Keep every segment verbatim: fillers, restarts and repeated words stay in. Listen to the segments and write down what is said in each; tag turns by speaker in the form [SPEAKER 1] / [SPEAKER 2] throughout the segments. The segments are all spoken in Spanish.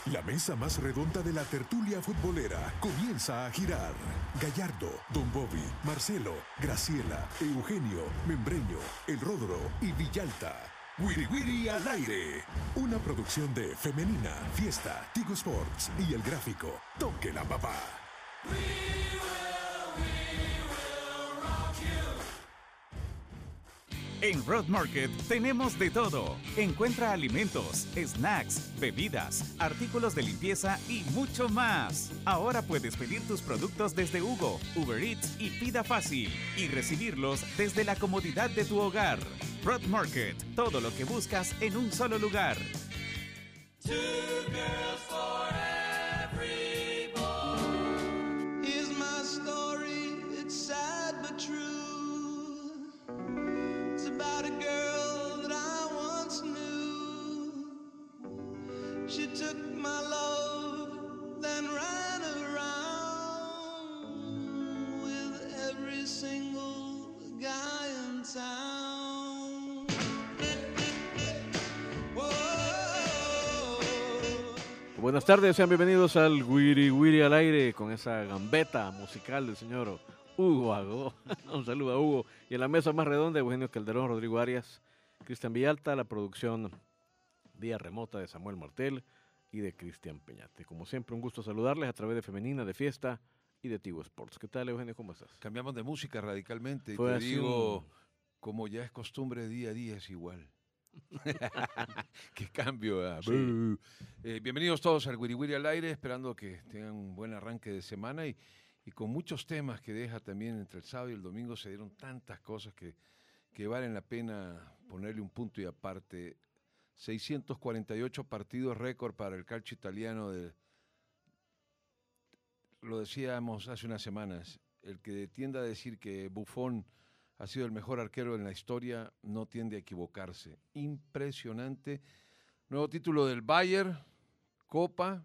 [SPEAKER 1] La mesa más redonda de la tertulia futbolera comienza a girar. Gallardo, Don Bobby, Marcelo, Graciela, Eugenio, Membreño, El Ródoro y Villalta. Wiri Wiri al aire. Una producción de Femenina, Fiesta, Tigo Sports y El Gráfico. Toque la papá.
[SPEAKER 2] En Road Market tenemos de todo. Encuentra alimentos, snacks, bebidas, artículos de limpieza y mucho más. Ahora puedes pedir tus productos desde Hugo, Uber Eats y Pida Fácil y recibirlos desde la comodidad de tu hogar. Road Market, todo lo que buscas en un solo lugar.
[SPEAKER 3] Two girls for every boy. Here's my story, it's sad but true. It's about a girl that I once knew. She took my love, then ran around with every single guy in town. Whoa.
[SPEAKER 4] Buenas tardes, sean bienvenidos al Wiri Wiri al aire con esa gambeta musical del señor Hugo Agó. Un saludo a Hugo. Y en la mesa más redonda, Eugenio Calderón, Rodrigo Arias, Cristian Villalta, la producción vía remota de Samuel Martel y de Cristian Peñate. Como siempre, un gusto saludarles a través de Femenina, de Fiesta y de Tigo Sports. ¿Qué tal, Eugenio? ¿Cómo estás?
[SPEAKER 5] Cambiamos de música radicalmente y
[SPEAKER 4] Fue
[SPEAKER 5] te
[SPEAKER 4] así
[SPEAKER 5] digo,
[SPEAKER 4] un-
[SPEAKER 5] como ya es costumbre, día a día es igual. Qué cambio. ah,
[SPEAKER 4] Sí.
[SPEAKER 5] buh. Eh, bienvenidos todos al Wiri Wiri al aire, esperando que tengan un buen arranque de semana y, y con muchos temas que deja también entre el sábado y el domingo. Se dieron tantas cosas que, que valen la pena ponerle un punto y aparte. seiscientos cuarenta y ocho partidos récord para el calcio italiano. De, lo decíamos hace unas semanas, el que tienda a decir que Buffon ha sido el mejor arquero en la historia no tiende a equivocarse. Impresionante. Nuevo título del Bayern, Copa,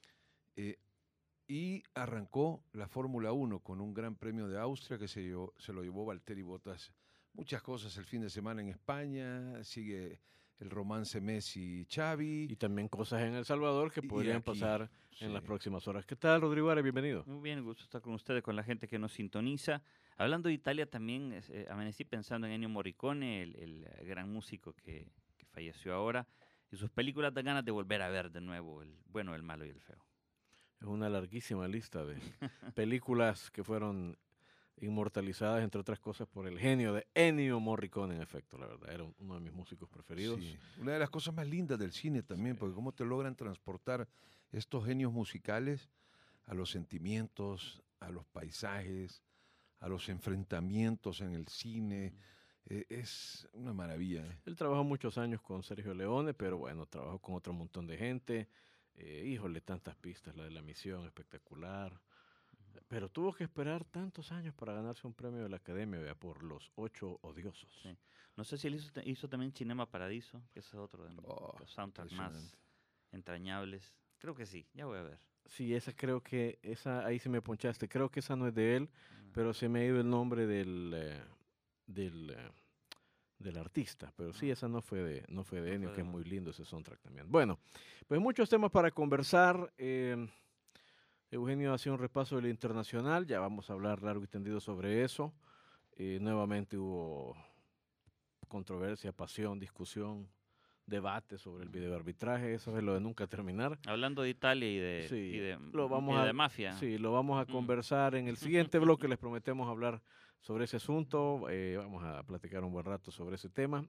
[SPEAKER 5] eh, y arrancó la Fórmula uno con un gran premio de Austria que se, llevó- se lo llevó Valtteri Bottas. Muchas cosas el fin de semana en España, sigue el romance Messi-Xavi.
[SPEAKER 4] Y también cosas en El Salvador que
[SPEAKER 5] Y
[SPEAKER 4] podrían
[SPEAKER 5] aquí,
[SPEAKER 4] pasar en
[SPEAKER 5] sí.
[SPEAKER 4] las próximas horas. ¿Qué tal, Rodrigo Arias? Bienvenido.
[SPEAKER 6] Muy bien, gusto estar con ustedes, con la gente que nos sintoniza. Hablando de Italia también, es, eh, amanecí pensando en Ennio Morricone, el, el, eh, gran músico que, que falleció ahora, y sus películas dan ganas de volver a ver de nuevo el bueno, el malo y el feo.
[SPEAKER 4] Es una larguísima lista de películas que fueron inmortalizadas, entre otras cosas, por el genio de Ennio Morricone, en efecto, la verdad. Era uno de mis músicos preferidos.
[SPEAKER 5] Sí, una de las cosas más lindas del cine también,
[SPEAKER 4] Sí.
[SPEAKER 5] porque cómo te logran transportar estos genios musicales a los sentimientos, a los paisajes, a los enfrentamientos en el cine. Eh, es una maravilla. ¿eh?
[SPEAKER 4] Él trabajó muchos años con Sergio Leone, pero bueno, trabajó con otro montón de gente. Eh, híjole, tantas pistas, la de La Misión, espectacular. Pero tuvo que esperar tantos años para ganarse un premio de la Academia, vea, por Los Ocho Odiosos.
[SPEAKER 6] Sí. No sé si él hizo, hizo también Cinema Paradiso, que ese es otro de
[SPEAKER 5] Oh,
[SPEAKER 6] los soundtracks más
[SPEAKER 5] impresionante.
[SPEAKER 6] entrañables. Creo que sí, ya voy a ver.
[SPEAKER 4] Sí, esa creo que, esa ahí se me ponchaste. Creo que esa no es de él,
[SPEAKER 6] Ah.
[SPEAKER 4] pero se me ha ido el nombre del, eh, del, eh, del artista. Pero sí,
[SPEAKER 6] Ah.
[SPEAKER 4] esa no fue de, no fue de
[SPEAKER 6] No
[SPEAKER 4] Ennio,
[SPEAKER 6] fue
[SPEAKER 4] que
[SPEAKER 6] de
[SPEAKER 4] es muy
[SPEAKER 6] Morricone.
[SPEAKER 4] lindo ese soundtrack también. Bueno, pues muchos temas para conversar. eh, Eugenio hacía un repaso del internacional, ya vamos a hablar largo y tendido sobre eso. Eh, nuevamente hubo controversia, pasión, discusión, debate sobre el videoarbitraje, eso es lo de nunca terminar.
[SPEAKER 6] Hablando de Italia y de,
[SPEAKER 4] Sí,
[SPEAKER 6] y de,
[SPEAKER 4] lo vamos
[SPEAKER 6] y
[SPEAKER 4] a,
[SPEAKER 6] de mafia.
[SPEAKER 4] Sí, lo vamos a
[SPEAKER 6] Mm.
[SPEAKER 4] conversar en el siguiente bloque. Les prometemos hablar sobre ese asunto. eh, vamos a platicar un buen rato sobre ese tema.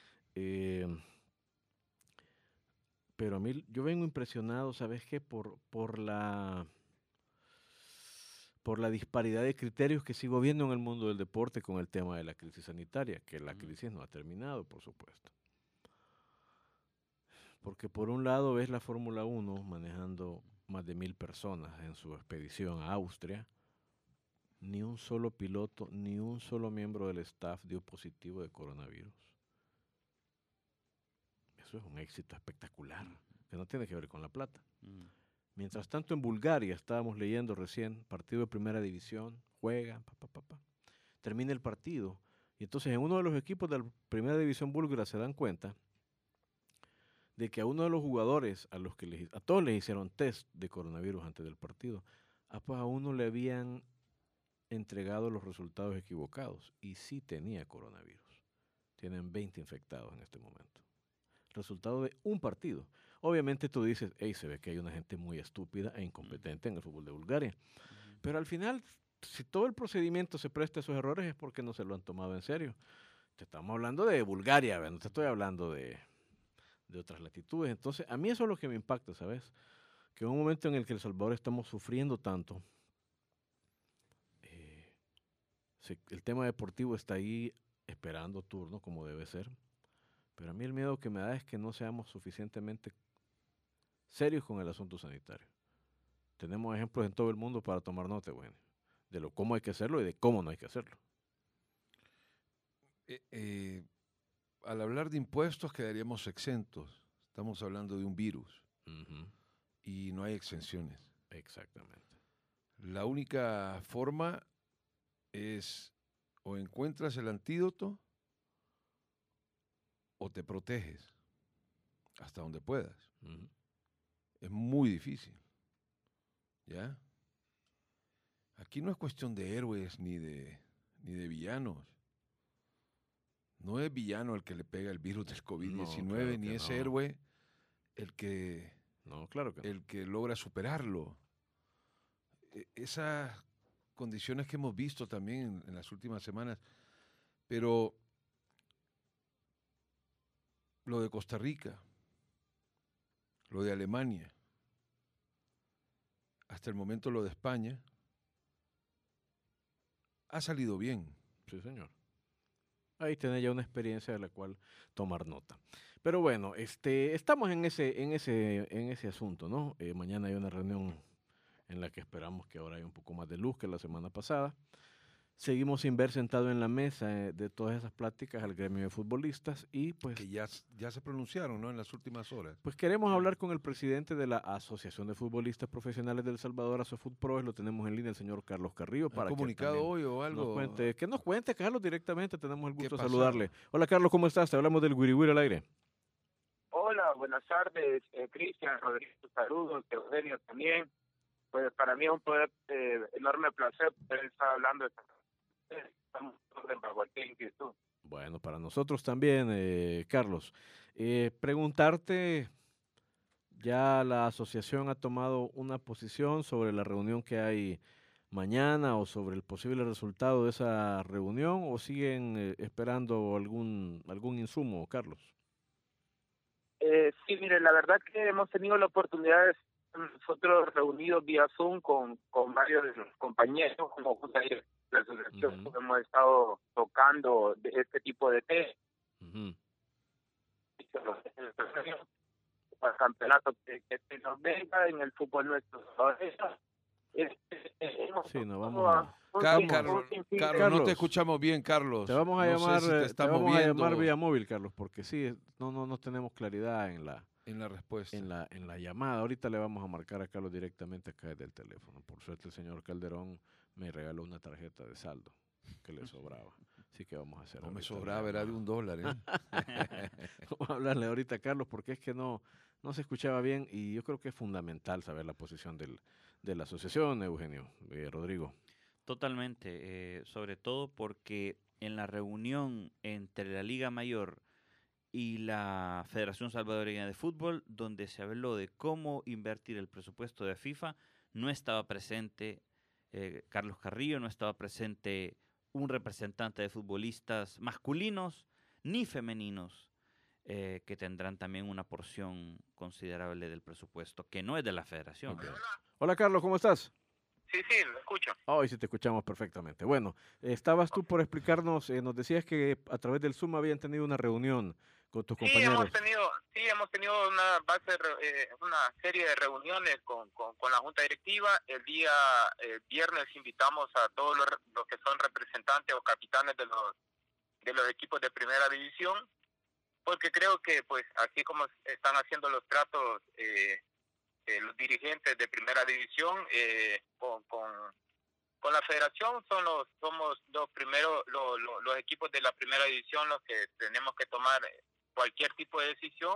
[SPEAKER 4] Eh, pero a mí, yo vengo impresionado, ¿sabes qué? Por, por la por la disparidad de criterios que sigo viendo en el mundo del deporte con el tema de la crisis sanitaria, que la
[SPEAKER 6] Mm.
[SPEAKER 4] crisis no ha terminado, por supuesto. Porque por un lado ves la Fórmula uno manejando más de mil personas en su expedición a Austria, ni un solo piloto, ni un solo miembro del staff dio positivo de coronavirus. Eso es un éxito espectacular, que no tiene que ver con la plata.
[SPEAKER 6] Mm.
[SPEAKER 4] Mientras tanto, en Bulgaria, estábamos leyendo recién, partido de primera división, juegan, pa, pa, pa, pa. Termina el partido, y entonces en uno de los equipos de la primera división búlgara se dan cuenta de que a uno de los jugadores, a los que les, a todos les hicieron test de coronavirus antes del partido, ah, pues a uno le habían entregado los resultados equivocados y sí tenía coronavirus. Tienen veinte infectados en este momento. Resultado de un partido. Obviamente tú dices, hey, se ve que hay una gente muy estúpida e incompetente en el fútbol de Bulgaria. Pero al final, si todo el procedimiento se presta a esos errores es porque no se lo han tomado en serio. Te estamos hablando de Bulgaria, ¿verdad? No te estoy hablando de, de otras latitudes. Entonces, a mí eso es lo que me impacta, ¿sabes? Que en un momento en el que El Salvador estamos sufriendo tanto, eh, se- el tema deportivo está ahí esperando turno, como debe ser. Pero a mí el miedo que me da es que no seamos suficientemente serios con el asunto sanitario. Tenemos ejemplos en todo el mundo para tomar nota, bueno, de lo cómo hay que hacerlo y de cómo no hay que hacerlo.
[SPEAKER 5] Eh, eh, al hablar de impuestos quedaríamos exentos. Estamos hablando de un virus
[SPEAKER 4] Ujú,
[SPEAKER 5] y no hay exenciones.
[SPEAKER 4] exactamente.
[SPEAKER 5] La única forma es o encuentras el antídoto o te proteges hasta donde puedas.
[SPEAKER 4] Ujú.
[SPEAKER 5] Es muy difícil. ¿Ya? Aquí no es cuestión de héroes ni de, ni de villanos. No es villano el que le pega el virus del covid diecinueve,
[SPEAKER 4] claro
[SPEAKER 5] ni
[SPEAKER 4] que
[SPEAKER 5] es
[SPEAKER 4] no.
[SPEAKER 5] héroe el que,
[SPEAKER 4] No, claro que no.
[SPEAKER 5] el que logra superarlo. E- esas condiciones que hemos visto también en, en las últimas semanas, pero lo de Costa Rica, lo de Alemania, hasta el momento lo de España, ha salido bien.
[SPEAKER 4] Sí, señor. Ahí tenés ya una experiencia de la cual tomar nota. Pero bueno, este, estamos en ese, en ese, en ese asunto, ¿no? Eh, mañana hay una reunión en la que esperamos que ahora haya un poco más de luz que la semana pasada. Seguimos sin ver sentado en la mesa eh, de todas esas pláticas al gremio de futbolistas y pues,
[SPEAKER 5] Que ya, s- ya se pronunciaron, ¿no? En las últimas horas.
[SPEAKER 4] pues queremos hablar con el presidente de la Asociación de Futbolistas Profesionales del Salvador, ASOFutPro, lo tenemos en línea, el señor Carlos Carrillo,
[SPEAKER 5] ¿Han
[SPEAKER 4] para que
[SPEAKER 5] comunicado
[SPEAKER 4] también
[SPEAKER 5] hoy o algo?
[SPEAKER 4] nos cuente, que nos cuente, Carlos, directamente, tenemos el
[SPEAKER 5] ¿Qué
[SPEAKER 4] gusto de
[SPEAKER 5] pasaba?
[SPEAKER 4] saludarle. Hola, Carlos, ¿cómo estás? Te hablamos del Wiri Wiri al aire.
[SPEAKER 7] Hola, buenas tardes, eh, Cristian, Rodrigo, saludos, Eugenio también. Pues para mí es un poder, eh, enorme placer poder estar hablando de esta- estamos todos en cualquier inquietud.
[SPEAKER 4] Bueno, para nosotros también, eh, Carlos. Eh, preguntarte, ¿ya la asociación ha tomado una posición sobre la reunión que hay mañana o sobre el posible resultado de esa reunión o siguen eh, esperando algún, algún insumo, Carlos?
[SPEAKER 7] Eh, sí, mire, la verdad que hemos tenido la oportunidad de estar nosotros reunidos vía Zoom con, con varios de los compañeros, como junta de la asociación,
[SPEAKER 4] Ujú.
[SPEAKER 7] hemos estado tocando de este tipo de temas.
[SPEAKER 4] Ujú.
[SPEAKER 7] Para el campeonato que, que se nos venga en el fútbol nuestro. Este, hemos
[SPEAKER 4] Sí, nos
[SPEAKER 7] tocado
[SPEAKER 4] vamos a-
[SPEAKER 7] un
[SPEAKER 5] Car-
[SPEAKER 7] sin-
[SPEAKER 5] Carlos,
[SPEAKER 7] un sinfín de-
[SPEAKER 5] Carlos, no
[SPEAKER 4] Carlos,
[SPEAKER 5] te escuchamos bien, Carlos.
[SPEAKER 4] Te vamos a
[SPEAKER 5] no
[SPEAKER 4] llamar,
[SPEAKER 5] sé si te
[SPEAKER 4] eh, te
[SPEAKER 5] estás
[SPEAKER 4] vamos a llamar
[SPEAKER 5] moviendo
[SPEAKER 4] vía móvil, Carlos, porque sí, es- no, no, no tenemos claridad en la,
[SPEAKER 5] en la respuesta.
[SPEAKER 4] en la, en la llamada. Ahorita le vamos a marcar a Carlos directamente acá desde el teléfono. Por suerte el señor Calderón me regaló una tarjeta de saldo que le sobraba. Así que vamos a hacer
[SPEAKER 5] No me
[SPEAKER 4] ahorita la
[SPEAKER 5] sobraba, era de
[SPEAKER 4] llamada.
[SPEAKER 5] un dólar, ¿eh?
[SPEAKER 4] Vamos a hablarle ahorita a Carlos porque es que no, no se escuchaba bien y yo creo que es fundamental saber la posición del, de la asociación, Eugenio, eh, Rodrigo.
[SPEAKER 6] Totalmente, eh, sobre todo porque en la reunión entre la Liga Mayor y la Federación Salvadoreña de Fútbol, donde se habló de cómo invertir el presupuesto de FIFA, no estaba presente eh, Carlos Carrillo, no estaba presente un representante de futbolistas masculinos ni femeninos, eh, que tendrán también una porción considerable del presupuesto, que no es de la federación.
[SPEAKER 4] Ok. Hola Carlos, ¿cómo estás?
[SPEAKER 7] Sí, sí, lo escucho.
[SPEAKER 4] Hoy sí te escuchamos perfectamente. Bueno, eh, estabas tú por explicarnos, eh, nos decías que a través del Zoom habían tenido una reunión con tus
[SPEAKER 7] Sí,
[SPEAKER 4] compañeros.
[SPEAKER 7] hemos tenido, sí, hemos tenido una base, re- eh, una serie de reuniones con, con, con la Junta Directiva. El día eh, viernes invitamos a todos los, re- los que son representantes o capitanes de los de los equipos de primera división, porque creo que, pues, así como están haciendo los tratos eh, eh, los dirigentes de primera división eh, con, con con la federación, son los somos los primeros lo- lo- los equipos de la primera división los que tenemos que tomar cualquier tipo de decisión,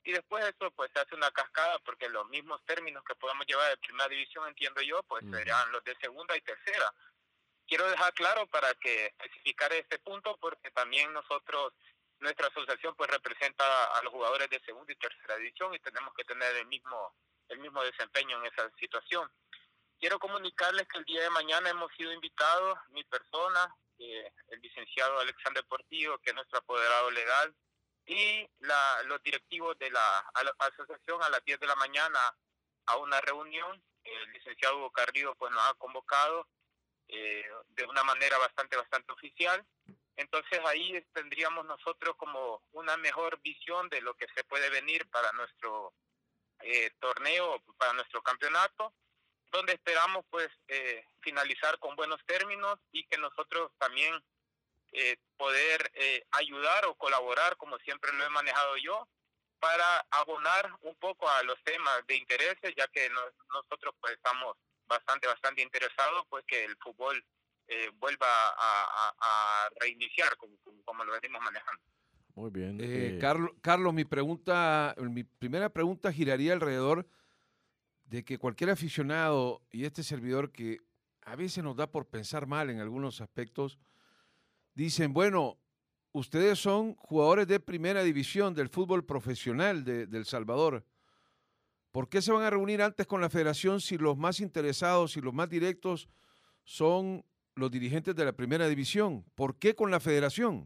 [SPEAKER 7] y después eso pues se hace una cascada porque los mismos términos que podemos llevar de primera división, entiendo yo, pues
[SPEAKER 4] Ujú.
[SPEAKER 7] serán los de segunda y tercera. Quiero dejar claro para que especificar este punto porque también nosotros, nuestra asociación pues representa a los jugadores de segunda y tercera división y tenemos que tener el mismo, el mismo desempeño en esa situación. Quiero comunicarles que el día de mañana hemos sido invitados, mi persona, eh, el licenciado Alexander Portillo, que es nuestro apoderado legal, y la, los directivos de la, a la asociación a las diez de la mañana a una reunión. El licenciado Hugo Carrillo pues, nos ha convocado eh, de una manera bastante, bastante oficial. Entonces ahí tendríamos nosotros como una mejor visión de lo que se puede venir para nuestro eh, torneo, para nuestro campeonato, donde esperamos pues eh, finalizar con buenos términos y que nosotros también eh, poder eh, ayudar o colaborar, como siempre lo he manejado yo, para abonar un poco a los temas de intereses, ya que no- nosotros pues estamos bastante, bastante interesados pues que el fútbol eh, vuelva a, a- a reiniciar como, como, como lo venimos manejando.
[SPEAKER 4] Muy bien.
[SPEAKER 5] Eh,
[SPEAKER 4] eh,
[SPEAKER 5] Carlos, Carlos, mi pregunta, mi primera pregunta giraría alrededor de que cualquier aficionado y este servidor que a veces nos da por pensar mal en algunos aspectos, dicen, bueno, ustedes son jugadores de primera división del fútbol profesional de, de El Salvador. ¿Por qué se van a reunir antes con la federación si los más interesados y los más directos son los dirigentes de la primera división? ¿Por qué con la federación?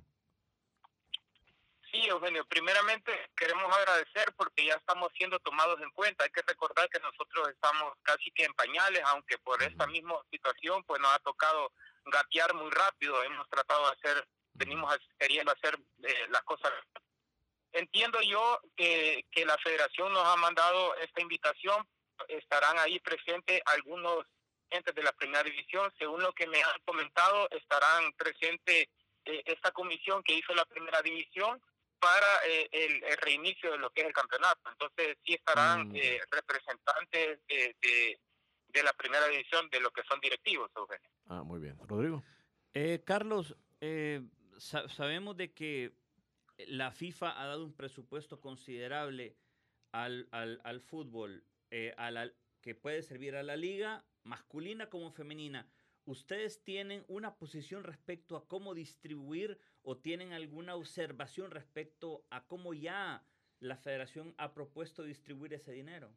[SPEAKER 7] Sí, Eugenio, primeramente queremos agradecer porque ya estamos siendo tomados en cuenta. Hay que recordar que nosotros estamos casi que en pañales, aunque por esta misma situación pues nos ha tocado gatear muy rápido. Hemos tratado de hacer, venimos a- queriendo hacer eh, las cosas. Entiendo yo que, que la federación nos ha mandado esta invitación. Estarán ahí presentes algunos entes de la primera división. Según lo que me han comentado, estarán presentes eh, esta comisión que hizo la primera división para eh, el, el reinicio de lo que es el campeonato. Entonces sí estarán
[SPEAKER 4] Mm,
[SPEAKER 7] eh, representantes de, de, de la primera división de lo que son directivos, Eugenio.
[SPEAKER 4] ah, muy bien. Rodrigo.
[SPEAKER 6] Eh, Carlos, eh, sa- sabemos de que la FIFA ha dado un presupuesto considerable al, al, al fútbol, eh, a la, que puede servir a la liga masculina como femenina. ¿Ustedes tienen una posición respecto a cómo distribuir o tienen alguna observación respecto a cómo ya la federación ha propuesto distribuir ese dinero?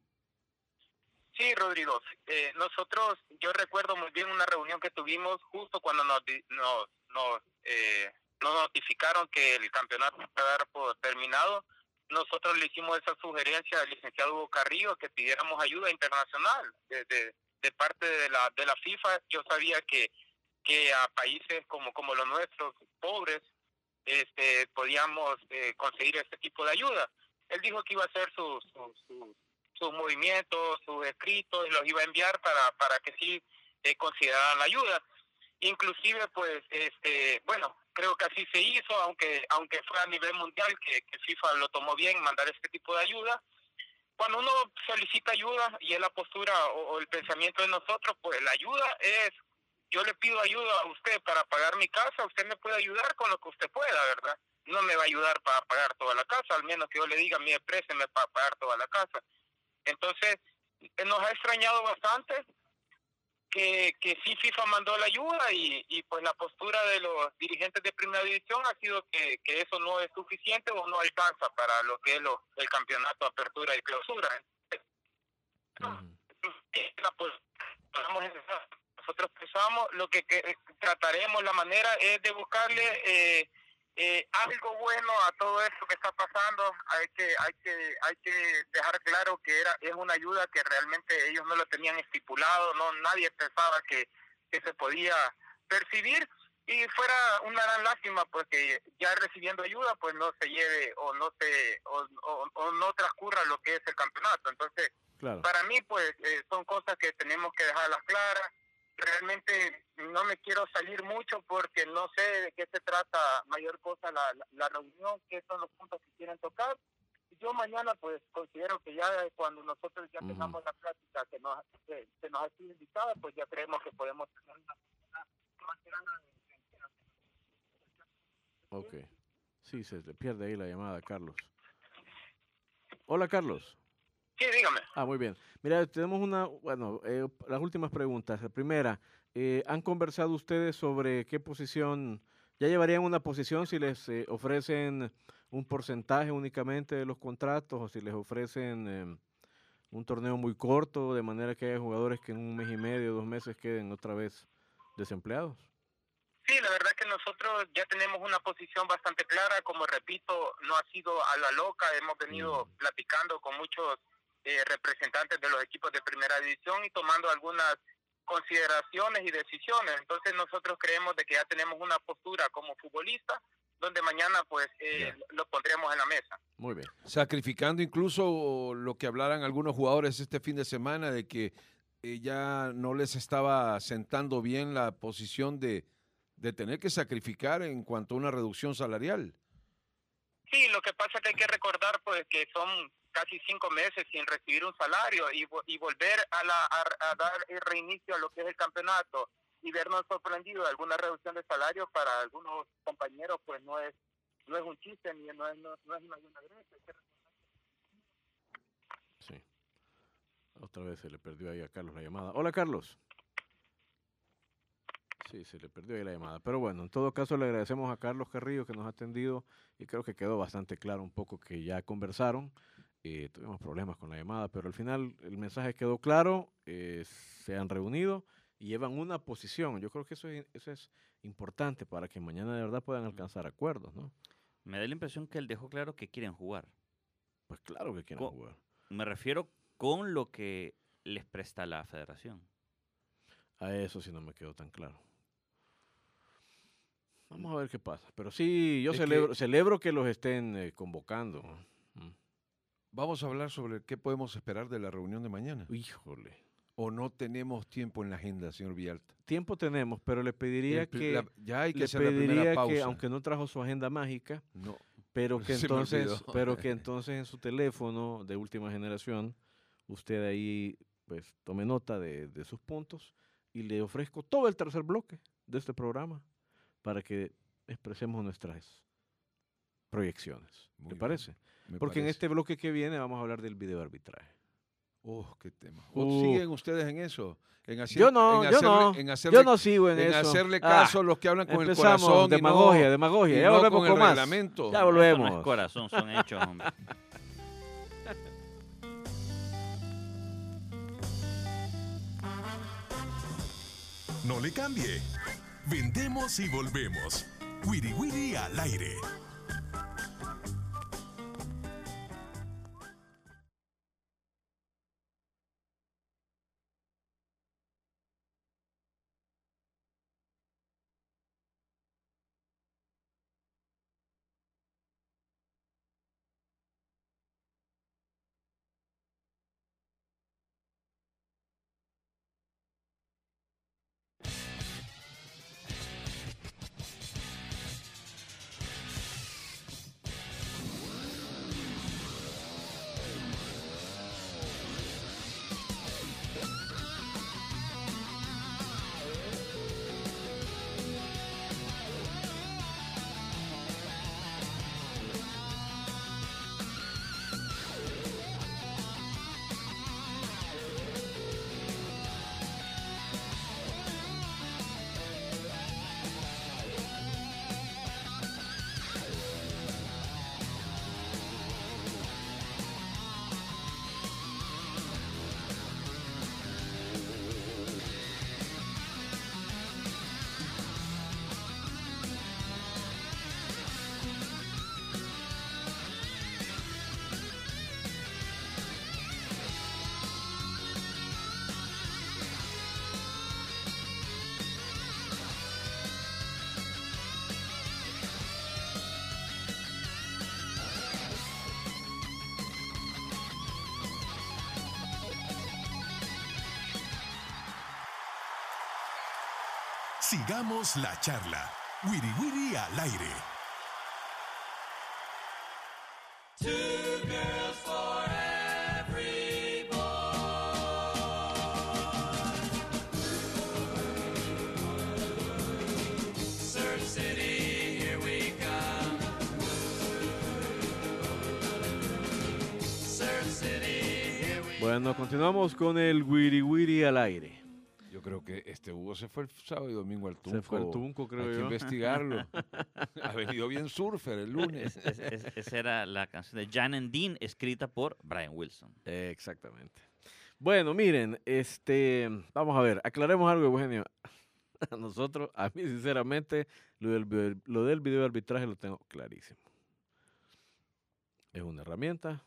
[SPEAKER 7] Sí, Rodrigo. Eh, nosotros, yo recuerdo muy bien una reunión que tuvimos justo cuando nos, di- nos, nos, eh, nos notificaron que el campeonato iba a dar por terminado. Nosotros le hicimos esa sugerencia al licenciado Hugo Carrillo que pidiéramos ayuda internacional de, de, de parte de la de la FIFA. Yo sabía que, que a países como, como los nuestros, pobres, este, podíamos eh, conseguir este tipo de ayuda. Él dijo que iba a hacer sus sus sus sus movimientos, sus escritos, y los iba a enviar para, para que sí eh, consideraran la ayuda. Inclusive, pues, este, bueno, creo que así se hizo, aunque aunque fue a nivel mundial, que, que FIFA lo tomó bien, mandar este tipo de ayuda. Cuando uno solicita ayuda, y es la postura o, o el pensamiento de nosotros, pues la ayuda es, yo le pido ayuda a usted para pagar mi casa, usted me puede ayudar con lo que usted pueda, ¿verdad? No me va a ayudar para pagar toda la casa, al menos que yo le diga, mire, présteme para pagar toda la casa. Entonces, eh, nos ha extrañado bastante que, que sí FIFA mandó la ayuda y, y pues la postura de los dirigentes de primera división ha sido que, que eso no es suficiente o no alcanza para lo que es lo, el campeonato apertura y clausura.
[SPEAKER 4] Ujú.
[SPEAKER 7] Pues, nosotros pensamos, lo que, que trataremos, la manera es de buscarle eh, eh, algo bueno a todo esto que está pasando. Hay que hay que hay que dejar claro que era es una ayuda que realmente ellos no lo tenían estipulado, no nadie pensaba que, que se podía percibir, y fuera una gran lástima porque ya recibiendo ayuda pues no se lleve o no se o, o, o no transcurra lo que es el campeonato. Entonces,
[SPEAKER 4] Claro.
[SPEAKER 7] para mí, pues, eh, son cosas que tenemos que dejarlas claras. Realmente no me quiero salir mucho porque no sé de qué se trata mayor cosa la, la, la reunión, qué son los puntos que quieren tocar. Yo mañana, pues, considero que ya cuando nosotros ya
[SPEAKER 4] Ujú.
[SPEAKER 7] tengamos la práctica que nos, que, que nos ha sido indicada, pues ya creemos que podemos tener una una más clara.
[SPEAKER 4] Ok. Sí, se le pierde ahí la llamada, Carlos. Hola, Carlos.
[SPEAKER 7] Sí, dígame.
[SPEAKER 4] Ah, muy bien. Mira, tenemos una, bueno, eh, las últimas preguntas. La primera, eh, ¿han conversado ustedes sobre qué posición, ya llevarían una posición si les eh, ofrecen un porcentaje únicamente de los contratos o si les ofrecen eh, un torneo muy corto, de manera que haya jugadores que en un mes y medio, dos meses queden otra vez desempleados?
[SPEAKER 7] Sí, la verdad que nosotros ya tenemos una posición bastante clara, como repito, no ha sido a la loca, hemos venido
[SPEAKER 4] Mm.
[SPEAKER 7] platicando con muchos eh, representantes de los equipos de primera división y tomando algunas consideraciones y decisiones. Entonces nosotros creemos de que ya tenemos una postura como futbolistas, donde mañana pues eh,
[SPEAKER 5] Ya.
[SPEAKER 7] lo pondremos en la mesa.
[SPEAKER 4] Muy bien.
[SPEAKER 5] Sacrificando incluso lo que hablaran algunos jugadores este fin de semana de que eh, ya no les estaba sentando bien la posición de, de tener que sacrificar en cuanto a una reducción salarial.
[SPEAKER 7] Sí, lo que pasa es que hay que recordar pues que son casi cinco meses sin recibir un salario y, vo- y volver a, la, a, a dar el reinicio a lo que es el campeonato y vernos sorprendidos de alguna reducción de salario para algunos compañeros pues no es no es un chiste ni no es, no, no es una buena gracia. Hay que
[SPEAKER 4] Sí. Otra vez se le perdió ahí a Carlos la llamada. Hola, Carlos. Sí, se le perdió ahí la llamada. Pero bueno, en todo caso le agradecemos a Carlos Carrillo que nos ha atendido y creo que quedó bastante claro un poco que ya conversaron. Eh, tuvimos problemas con la llamada, pero al final el mensaje quedó claro. eh, se han reunido y llevan una posición. Yo creo que eso es, eso es importante para que mañana de verdad puedan alcanzar acuerdos, ¿no?
[SPEAKER 6] Me da la impresión que él dejó claro que quieren jugar.
[SPEAKER 4] Pues claro que quieren
[SPEAKER 6] Co-
[SPEAKER 4] jugar.
[SPEAKER 6] Me refiero con lo que les presta la federación.
[SPEAKER 4] A eso sí no me quedó tan claro. Vamos a ver qué pasa. Pero sí, yo
[SPEAKER 5] Es
[SPEAKER 4] celebro
[SPEAKER 5] que-
[SPEAKER 4] celebro que los estén eh, convocando. Mm.
[SPEAKER 5] Vamos a hablar sobre qué podemos esperar de la reunión de mañana.
[SPEAKER 4] Híjole.
[SPEAKER 5] ¿O no tenemos tiempo en la agenda, señor Villalta?
[SPEAKER 4] Tiempo tenemos, pero le pediría
[SPEAKER 5] El pri-
[SPEAKER 4] que,
[SPEAKER 5] la- ya hay que
[SPEAKER 4] le
[SPEAKER 5] hacer la primera
[SPEAKER 4] pediría
[SPEAKER 5] pausa.
[SPEAKER 4] que, aunque no trajo su agenda mágica,
[SPEAKER 5] No,
[SPEAKER 4] pero que
[SPEAKER 5] Se me
[SPEAKER 4] entonces,
[SPEAKER 5] olvidó.
[SPEAKER 4] pero que entonces en su teléfono de última generación, usted ahí pues tome nota de, de sus puntos y le ofrezco todo el tercer bloque de este programa para que expresemos nuestras proyecciones.
[SPEAKER 5] Muy
[SPEAKER 4] ¿Te
[SPEAKER 5] bien,
[SPEAKER 4] parece?
[SPEAKER 5] me
[SPEAKER 4] Porque en
[SPEAKER 5] parece.
[SPEAKER 4] este bloque que viene vamos a hablar del video arbitraje.
[SPEAKER 5] Oh, qué tema. ¿O
[SPEAKER 4] Uh.
[SPEAKER 5] ¿Siguen ustedes en eso? En hacer-
[SPEAKER 4] Yo no,
[SPEAKER 5] en
[SPEAKER 4] yo
[SPEAKER 5] hacerle-
[SPEAKER 4] no,
[SPEAKER 5] en hacerle-
[SPEAKER 4] yo no sigo en,
[SPEAKER 5] en
[SPEAKER 4] eso.
[SPEAKER 5] hacerle
[SPEAKER 4] Ah,
[SPEAKER 5] caso a los que hablan con el
[SPEAKER 4] empezamos,
[SPEAKER 5] corazón
[SPEAKER 4] demagogia,
[SPEAKER 5] y no,
[SPEAKER 4] demagogia.
[SPEAKER 5] y
[SPEAKER 4] Ya
[SPEAKER 5] no
[SPEAKER 4] volvemos
[SPEAKER 5] con
[SPEAKER 4] con,
[SPEAKER 5] el
[SPEAKER 4] más.
[SPEAKER 5] reglamento.
[SPEAKER 4] Ya
[SPEAKER 6] Eso
[SPEAKER 4] volvemos.
[SPEAKER 6] no es corazón, son hechos, hombre.
[SPEAKER 1] No le cambie. Vendemos y volvemos. Wiri Wiri al aire. Sigamos la charla. Wiri Wiri al aire.
[SPEAKER 3] Two girls for every boy. Surf City, here we come. Surf
[SPEAKER 4] Bueno, continuamos con el Wiri Wiri al aire.
[SPEAKER 5] Yo creo que este Hugo se fue el sábado y domingo al Tunco.
[SPEAKER 4] Se fue al Tunco, creo
[SPEAKER 5] Hay que
[SPEAKER 4] yo.
[SPEAKER 5] investigarlo. Ha venido bien surfer el lunes.
[SPEAKER 6] Es- es- es- esa era la canción de Jan and Dean, escrita por Brian Wilson.
[SPEAKER 4] Eh, exactamente. Bueno, miren, este, vamos a ver, aclaremos algo, Eugenio. A nosotros, a mí sinceramente, lo del, video- lo del video de arbitraje lo tengo clarísimo. Es una herramienta.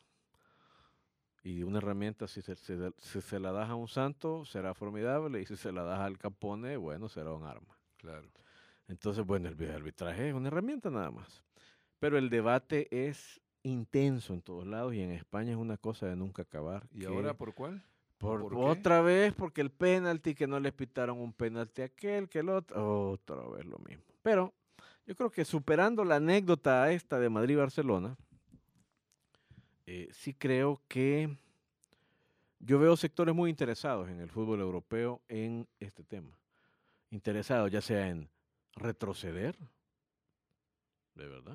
[SPEAKER 4] Y una herramienta, si se, se- si se la das a un santo, será formidable. Y si se la das al Capone, bueno, será un arma.
[SPEAKER 5] Claro.
[SPEAKER 4] Entonces, bueno, el video de arbitraje es una herramienta nada más. Pero el debate es intenso en todos lados y en España es una cosa de nunca acabar.
[SPEAKER 5] ¿Y
[SPEAKER 4] que
[SPEAKER 5] ahora por cuál?
[SPEAKER 4] por,
[SPEAKER 5] por qué?
[SPEAKER 4] otra vez, porque el penalti, que no les pitaron un penalti a aquel, que el otro, otra vez lo mismo. Pero yo creo que superando la anécdota esta de Madrid-Barcelona, eh, sí creo que yo veo sectores muy interesados en el fútbol europeo en este tema. Interesados ya sea en retroceder, de verdad,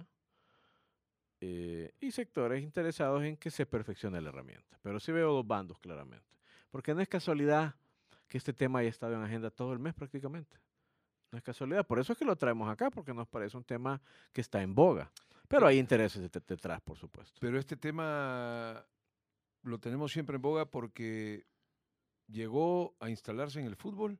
[SPEAKER 4] eh, y sectores interesados en que se perfeccione la herramienta. Pero sí veo dos bandos claramente. Porque no es casualidad que este tema haya estado en agenda todo el mes prácticamente. No es casualidad. Por eso es que lo traemos acá, porque nos parece un tema que está en boga. Pero hay intereses det- detrás, por supuesto.
[SPEAKER 5] Pero este tema lo tenemos siempre en boga porque llegó a instalarse en el fútbol.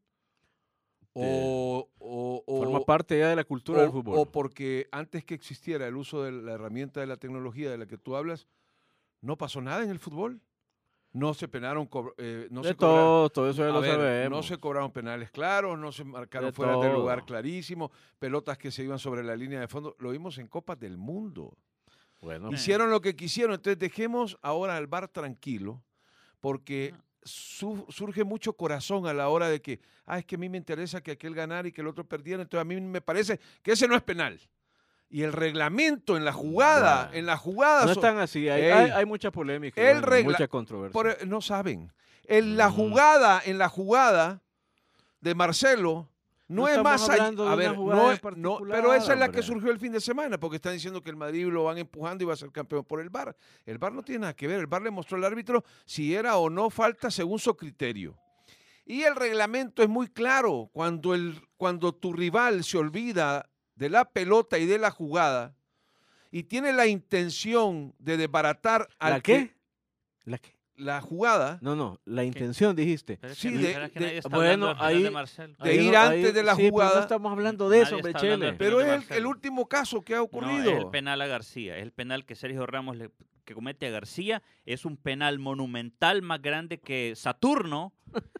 [SPEAKER 5] O, o- o-
[SPEAKER 4] Forma parte ya de la cultura
[SPEAKER 5] o-
[SPEAKER 4] del fútbol.
[SPEAKER 5] o porque antes que existiera el uso de la herramienta de la tecnología de la que tú hablas, no pasó nada en el fútbol. No se penaron, co- eh, no
[SPEAKER 4] de
[SPEAKER 5] se cobraron.
[SPEAKER 4] todo, todo eso ya
[SPEAKER 5] A
[SPEAKER 4] lo
[SPEAKER 5] ver,
[SPEAKER 4] sabemos.
[SPEAKER 5] no se cobraron penales claros, no se marcaron
[SPEAKER 4] De
[SPEAKER 5] fuera de lugar
[SPEAKER 4] todo.
[SPEAKER 5] clarísimo, pelotas que se iban sobre la línea de fondo. Lo vimos en Copas del Mundo.
[SPEAKER 4] Bueno,
[SPEAKER 5] Hicieron lo que quisieron, entonces dejemos ahora al V A R tranquilo, porque su- surge mucho corazón a la hora de que, ah, es que a mí me interesa que aquel ganara y que el otro perdiera, entonces a mí me parece que ese no es penal. Y el reglamento en la jugada,
[SPEAKER 4] Bueno.
[SPEAKER 5] en la jugada...
[SPEAKER 4] no
[SPEAKER 5] so-
[SPEAKER 4] están así. Hay,
[SPEAKER 5] Ey,
[SPEAKER 4] hay, hay mucha polémica,
[SPEAKER 5] el
[SPEAKER 4] bueno,
[SPEAKER 5] regla-
[SPEAKER 4] mucha controversia.
[SPEAKER 5] por- no saben. En la
[SPEAKER 4] Mm.
[SPEAKER 5] jugada, en la jugada de Marcelo, no,
[SPEAKER 4] No
[SPEAKER 5] es
[SPEAKER 4] estamos
[SPEAKER 5] más allá.
[SPEAKER 4] hablando de
[SPEAKER 5] A
[SPEAKER 4] una
[SPEAKER 5] ver,
[SPEAKER 4] jugada
[SPEAKER 5] no,
[SPEAKER 4] en
[SPEAKER 5] es- no,
[SPEAKER 4] particular,
[SPEAKER 5] pero esa es la que
[SPEAKER 4] hombre.
[SPEAKER 5] surgió el fin de semana, porque están diciendo que el Madrid lo van empujando y va a ser campeón por el V A R. El V A R no tiene nada que ver. El V A R le mostró al árbitro si era o no falta según su criterio. Y el reglamento es muy claro. Cuando, el, cuando tu rival se olvida de la pelota y de la jugada y tiene la intención de desbaratar al
[SPEAKER 4] ¿La
[SPEAKER 5] que-
[SPEAKER 4] qué? ¿La qué?
[SPEAKER 5] la jugada,
[SPEAKER 4] No, no, la intención dijiste.
[SPEAKER 6] Pero es
[SPEAKER 5] Sí,
[SPEAKER 6] que,
[SPEAKER 5] de-
[SPEAKER 6] pero es que
[SPEAKER 5] de-
[SPEAKER 6] nadie está
[SPEAKER 4] bueno,
[SPEAKER 6] hablando del penal
[SPEAKER 4] ahí-
[SPEAKER 6] de Marcelo.
[SPEAKER 5] de
[SPEAKER 4] Ahí
[SPEAKER 5] ir
[SPEAKER 4] no-
[SPEAKER 5] antes
[SPEAKER 4] ahí-
[SPEAKER 5] de la
[SPEAKER 4] sí, pero
[SPEAKER 5] jugada.
[SPEAKER 4] no estamos hablando de eso,
[SPEAKER 6] Nadie
[SPEAKER 4] hombre,
[SPEAKER 6] está hablando
[SPEAKER 4] Chele.
[SPEAKER 6] del
[SPEAKER 5] pero
[SPEAKER 6] de
[SPEAKER 5] es el,
[SPEAKER 6] Marcelo.
[SPEAKER 5] el último caso que ha
[SPEAKER 6] No,
[SPEAKER 5] ocurrido.
[SPEAKER 6] es el penal a García. Es el penal que Sergio Ramos le, que comete a García. Es un penal monumental más grande que Saturno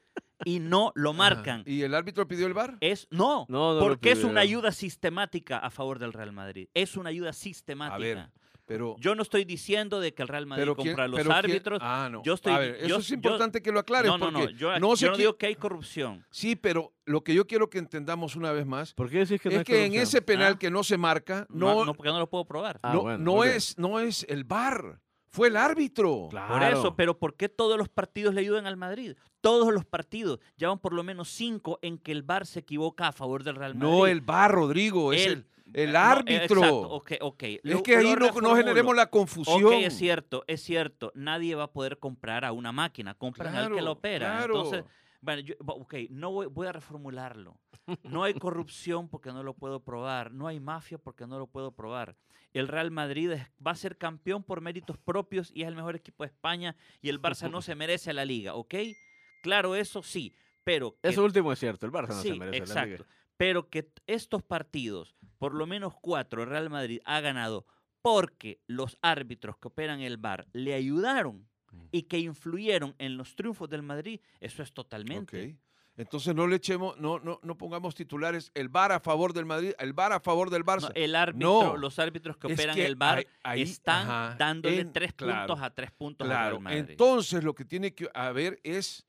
[SPEAKER 6] y no lo marcan.
[SPEAKER 5] ¿Y el árbitro pidió el V A R?
[SPEAKER 6] Es no,
[SPEAKER 4] No, no lo
[SPEAKER 6] porque es
[SPEAKER 4] pidieron.
[SPEAKER 6] una ayuda sistemática a favor del Real Madrid. Es una ayuda sistemática.
[SPEAKER 5] A ver, pero...
[SPEAKER 6] Yo no estoy diciendo de que el Real Madrid
[SPEAKER 5] pero
[SPEAKER 6] compra
[SPEAKER 5] quién-
[SPEAKER 6] a los
[SPEAKER 5] pero quién-
[SPEAKER 6] árbitros.
[SPEAKER 5] ah, no.
[SPEAKER 6] Yo estoy-
[SPEAKER 5] A ver, eso
[SPEAKER 6] yo-
[SPEAKER 5] es
[SPEAKER 6] yo-
[SPEAKER 5] importante que lo aclares.
[SPEAKER 6] no, no, no.
[SPEAKER 5] porque
[SPEAKER 6] Yo,
[SPEAKER 5] no
[SPEAKER 6] yo
[SPEAKER 5] sé
[SPEAKER 6] no
[SPEAKER 5] qui-
[SPEAKER 6] digo que hay corrupción.
[SPEAKER 5] Sí, pero lo que yo quiero que entendamos una vez más
[SPEAKER 4] ¿Por qué decís que no
[SPEAKER 5] es
[SPEAKER 4] hay
[SPEAKER 5] que en
[SPEAKER 4] corrupción?
[SPEAKER 5] ese penal
[SPEAKER 6] Ah.
[SPEAKER 5] que no se marca,
[SPEAKER 6] No,
[SPEAKER 5] no,
[SPEAKER 6] no, porque no lo puedo probar.
[SPEAKER 4] Ah,
[SPEAKER 5] no,
[SPEAKER 4] bueno,
[SPEAKER 5] no
[SPEAKER 4] ok.
[SPEAKER 5] es, no es el V A R, fue el árbitro.
[SPEAKER 4] Claro.
[SPEAKER 6] Por eso, pero ¿por qué todos los partidos le ayudan al Madrid? Todos los partidos llevan por lo menos cinco en que el V A R se equivoca a favor del Real Madrid.
[SPEAKER 5] No el V A R, Rodrigo, es el, el
[SPEAKER 6] no, eh,
[SPEAKER 5] árbitro.
[SPEAKER 6] exacto, ok, ok.
[SPEAKER 5] Es
[SPEAKER 6] Lo-
[SPEAKER 5] que ahí
[SPEAKER 6] lo
[SPEAKER 5] no, no
[SPEAKER 6] reformulo.
[SPEAKER 5] generemos la confusión.
[SPEAKER 6] Ok, es cierto, es cierto. Nadie va a poder comprar a una máquina. Compran al que
[SPEAKER 5] Claro,
[SPEAKER 6] la opera.
[SPEAKER 5] claro.
[SPEAKER 6] Entonces, bueno, yo, bo- ok, no voy, voy a reformularlo. No hay corrupción porque no lo puedo probar. No hay mafia porque no lo puedo probar. El Real Madrid es- va a ser campeón por méritos propios y es el mejor equipo de España y el Barça no se merece a la liga, ¿ok? Claro, eso sí, pero... que-
[SPEAKER 4] Eso último es cierto, el Barça no
[SPEAKER 6] sí,
[SPEAKER 4] se merece la
[SPEAKER 6] exacto.
[SPEAKER 4] liga.
[SPEAKER 6] Pero que t- estos partidos, por lo menos cuatro, el Real Madrid ha ganado porque los árbitros que operan el V A R le ayudaron y que influyeron en los triunfos del Madrid, eso es totalmente.
[SPEAKER 5] Ok. Entonces no le echemos, no, no, no pongamos titulares, el V A R a favor del Madrid, el V A R a favor del Barça.
[SPEAKER 6] No, el árbitro,
[SPEAKER 5] No.
[SPEAKER 6] los árbitros que
[SPEAKER 5] Es
[SPEAKER 6] operan
[SPEAKER 5] que
[SPEAKER 6] el V A R
[SPEAKER 5] ahí- ahí-
[SPEAKER 6] están
[SPEAKER 5] ajá,
[SPEAKER 6] dándole
[SPEAKER 5] en-
[SPEAKER 6] tres
[SPEAKER 5] claro,
[SPEAKER 6] puntos a tres puntos al
[SPEAKER 5] Claro,
[SPEAKER 6] Real Madrid.
[SPEAKER 5] entonces lo que tiene que haber es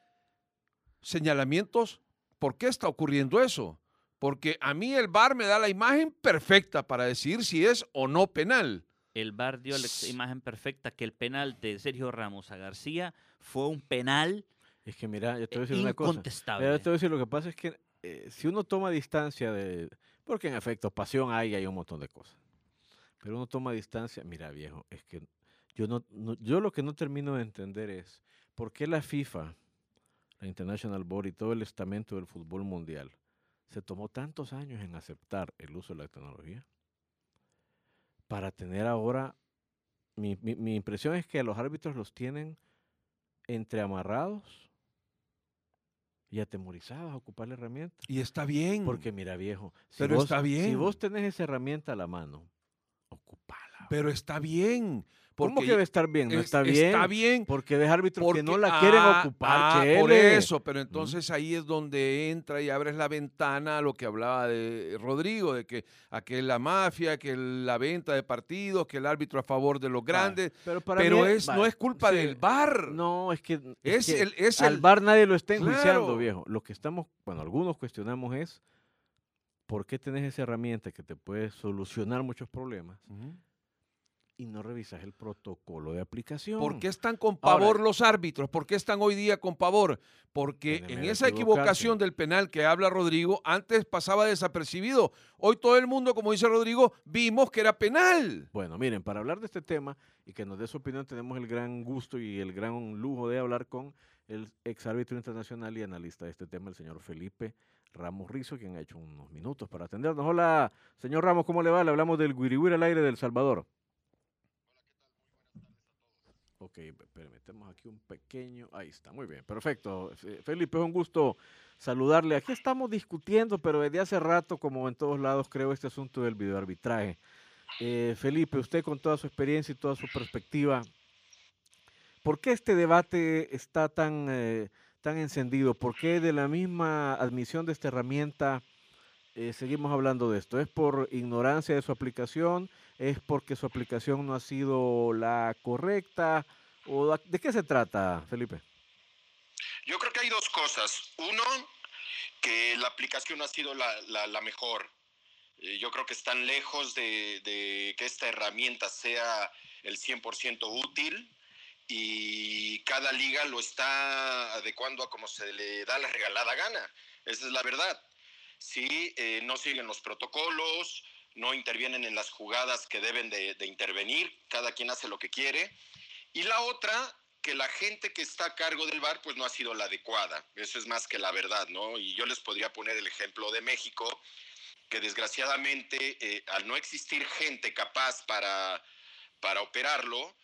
[SPEAKER 5] señalamientos. ¿Por qué está ocurriendo eso? Porque a mí el V A R me da la imagen perfecta para decir si es o no penal.
[SPEAKER 6] El V A R dio la ex- imagen perfecta que el penal de Sergio Ramos a García fue un penal
[SPEAKER 4] Es que mira, yo te voy a
[SPEAKER 6] eh,
[SPEAKER 4] decir una cosa.
[SPEAKER 6] incontestable.
[SPEAKER 4] Pero te voy a decir, lo que pasa es que eh, si uno toma distancia de... Porque en efecto, pasión hay, hay un montón de cosas. Pero uno toma distancia, mira viejo, es que yo, no, no- yo lo que no termino de entender es, ¿por qué la FIFA, la International Board y todo el estamento del fútbol mundial se tomó tantos años en aceptar el uso de la tecnología? Para tener ahora, mi, mi, mi impresión es que a los árbitros los tienen entre amarrados y atemorizados a ocupar la herramienta.
[SPEAKER 5] Y está bien.
[SPEAKER 4] Porque mira, viejo, si
[SPEAKER 5] Pero
[SPEAKER 4] vos,
[SPEAKER 5] está bien.
[SPEAKER 4] si vos tenés esa herramienta a la mano, ocupala.
[SPEAKER 5] Pero está bien.
[SPEAKER 4] ¿Cómo
[SPEAKER 5] porque
[SPEAKER 4] que debe estar bien? No
[SPEAKER 5] es-
[SPEAKER 4] está bien.
[SPEAKER 5] Está bien.
[SPEAKER 4] Porque ves árbitros
[SPEAKER 5] Porque,
[SPEAKER 4] que no la
[SPEAKER 5] ah,
[SPEAKER 4] quieren ocupar,
[SPEAKER 5] ah,
[SPEAKER 4] Chele.
[SPEAKER 5] por eso, pero entonces ahí es donde entra y abres la ventana a lo que hablaba de Rodrigo, de que, a que la mafia, que la venta de partidos, que el árbitro a favor de los grandes,
[SPEAKER 4] Vale, Pero, para
[SPEAKER 5] pero
[SPEAKER 4] mí
[SPEAKER 5] es, no
[SPEAKER 4] vale,
[SPEAKER 5] es culpa
[SPEAKER 4] sí,
[SPEAKER 5] del V A R.
[SPEAKER 4] No, es que,
[SPEAKER 5] Es
[SPEAKER 4] es que
[SPEAKER 5] el- es
[SPEAKER 4] al
[SPEAKER 5] el-
[SPEAKER 4] V A R nadie lo está enjuiciando,
[SPEAKER 5] Claro.
[SPEAKER 4] viejo. Lo que estamos, bueno, algunos cuestionamos es por qué tenés esa herramienta que te puede solucionar muchos problemas
[SPEAKER 5] Ujú.
[SPEAKER 4] y no revisas el protocolo de aplicación.
[SPEAKER 5] ¿Por qué están con
[SPEAKER 4] Ahora-
[SPEAKER 5] pavor los árbitros? ¿Por qué están hoy día con pavor? Porque
[SPEAKER 4] Tiene
[SPEAKER 5] en
[SPEAKER 4] miedo a
[SPEAKER 5] esa
[SPEAKER 4] equivocarse.
[SPEAKER 5] equivocación del penal que habla Rodrigo, antes pasaba desapercibido. Hoy todo el mundo, como dice Rodrigo, vimos que era penal.
[SPEAKER 4] Bueno, miren, para hablar de este tema y que nos dé su opinión, tenemos el gran gusto y el gran lujo de hablar con el exárbitro internacional y analista de este tema, el señor Felipe Ramos Rizo, quien ha hecho unos minutos para atendernos. Hola, señor Ramos, ¿cómo le va? Le hablamos del Guiriguira al aire del Salvador. Ok, espérame, tenemos aquí un pequeño, ahí está, muy bien, perfecto. Fe- Felipe, es un gusto saludarle. Aquí estamos discutiendo, pero desde hace rato, como en todos lados, creo, este asunto del videoarbitraje. Eh, Felipe, usted con toda su experiencia y toda su perspectiva, ¿por qué este debate está tan, eh, tan encendido? ¿Por qué de la misma admisión de esta herramienta eh, seguimos hablando de esto? ¿Es por ignorancia de su aplicación? ¿Es porque su aplicación no ha sido la correcta? ¿O da- de qué se trata, Felipe?
[SPEAKER 8] Yo creo que hay dos cosas. Uno, que la aplicación no ha sido la, la, la mejor. Eh, yo creo que están lejos de, de que esta herramienta sea el cien por ciento útil y cada liga lo está adecuando a como se le da la regalada gana. Esa es la verdad. Sí, eh, no siguen los protocolos, no intervienen en las jugadas que deben de, de intervenir, cada quien hace lo que quiere. Y la otra, que la gente que está a cargo del V A R pues no ha sido la adecuada. Eso es más que la verdad, ¿no? Y yo les podría poner el ejemplo de México, que desgraciadamente eh, al no existir gente capaz para, para operarlo,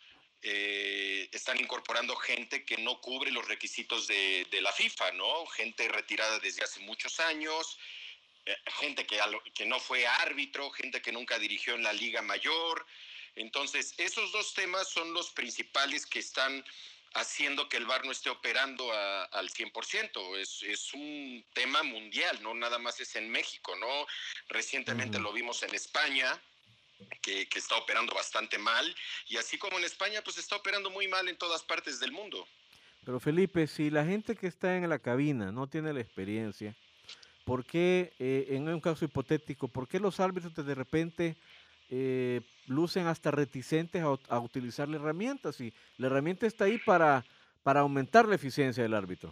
[SPEAKER 8] eh, están incorporando gente que no cubre los requisitos de, de la FIFA, ¿no? Gente retirada desde hace muchos años, eh, gente que, a lo- que no fue árbitro, gente que nunca dirigió en la Liga Mayor. Entonces, esos dos temas son los principales que están haciendo que el V A R no esté operando a- al cien por ciento. Es, es un tema mundial, no nada más es en México, ¿no? Recientemente
[SPEAKER 4] Ujú.
[SPEAKER 8] lo vimos en España, que, que está operando bastante mal, y así como en España, pues está operando muy mal en todas partes del mundo.
[SPEAKER 4] Pero Felipe, si la gente que está en la cabina no tiene la experiencia, ¿por qué, eh, en un caso hipotético, por qué los árbitros de repente eh, lucen hasta reticentes a, ut- a utilizar la herramienta? Si la herramienta está ahí para, para aumentar la eficiencia del árbitro.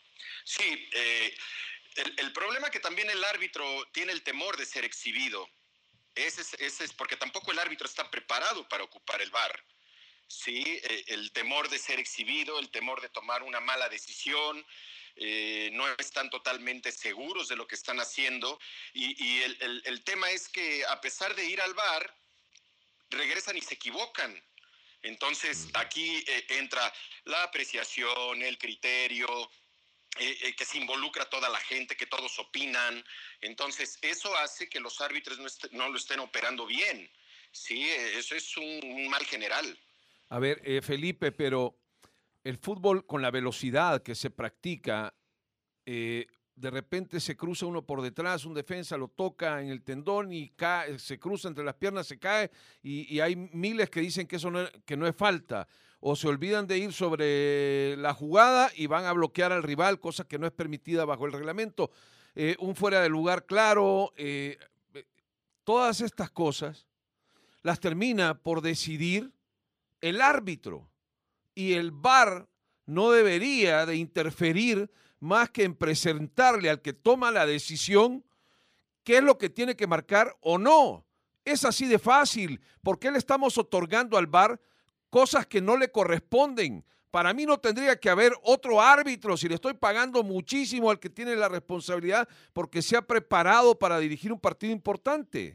[SPEAKER 8] Sí, eh, el, el problema es que también el árbitro tiene el temor de ser exhibido. Ese es, ese es porque tampoco el árbitro está preparado para ocupar el V A R. Sí, eh, el temor de ser exhibido, el temor de tomar una mala decisión, eh, no están totalmente seguros de lo que están haciendo. Y, y el, el, el tema es que a pesar de ir al V A R, regresan y se equivocan. Entonces aquí eh, entra la apreciación, el criterio, eh, eh, que se involucra toda la gente, que todos opinan. Entonces eso hace que los árbitros no, est- no lo estén operando bien. Sí, eh, eso es un, un mal general.
[SPEAKER 5] A ver, eh, Felipe, pero el fútbol con la velocidad que se practica, eh, de repente se cruza uno por detrás, un defensa lo toca en el tendón y cae, se cruza entre las piernas, se cae y, y hay miles que dicen que eso no es, que no es falta. O se olvidan de ir sobre la jugada y van a bloquear al rival, cosa que no es permitida bajo el reglamento. Eh, un fuera de lugar claro, eh, eh, todas estas cosas las termina por decidir el árbitro. Y el V A R no debería de interferir más que en presentarle al que toma la decisión qué es lo que tiene que marcar o no. Es así de fácil. ¿Por qué le estamos otorgando al V A R cosas que no le corresponden? para mí no tendría que haber otro árbitro si le estoy pagando muchísimo al que tiene la responsabilidad porque se ha preparado para dirigir un partido importante.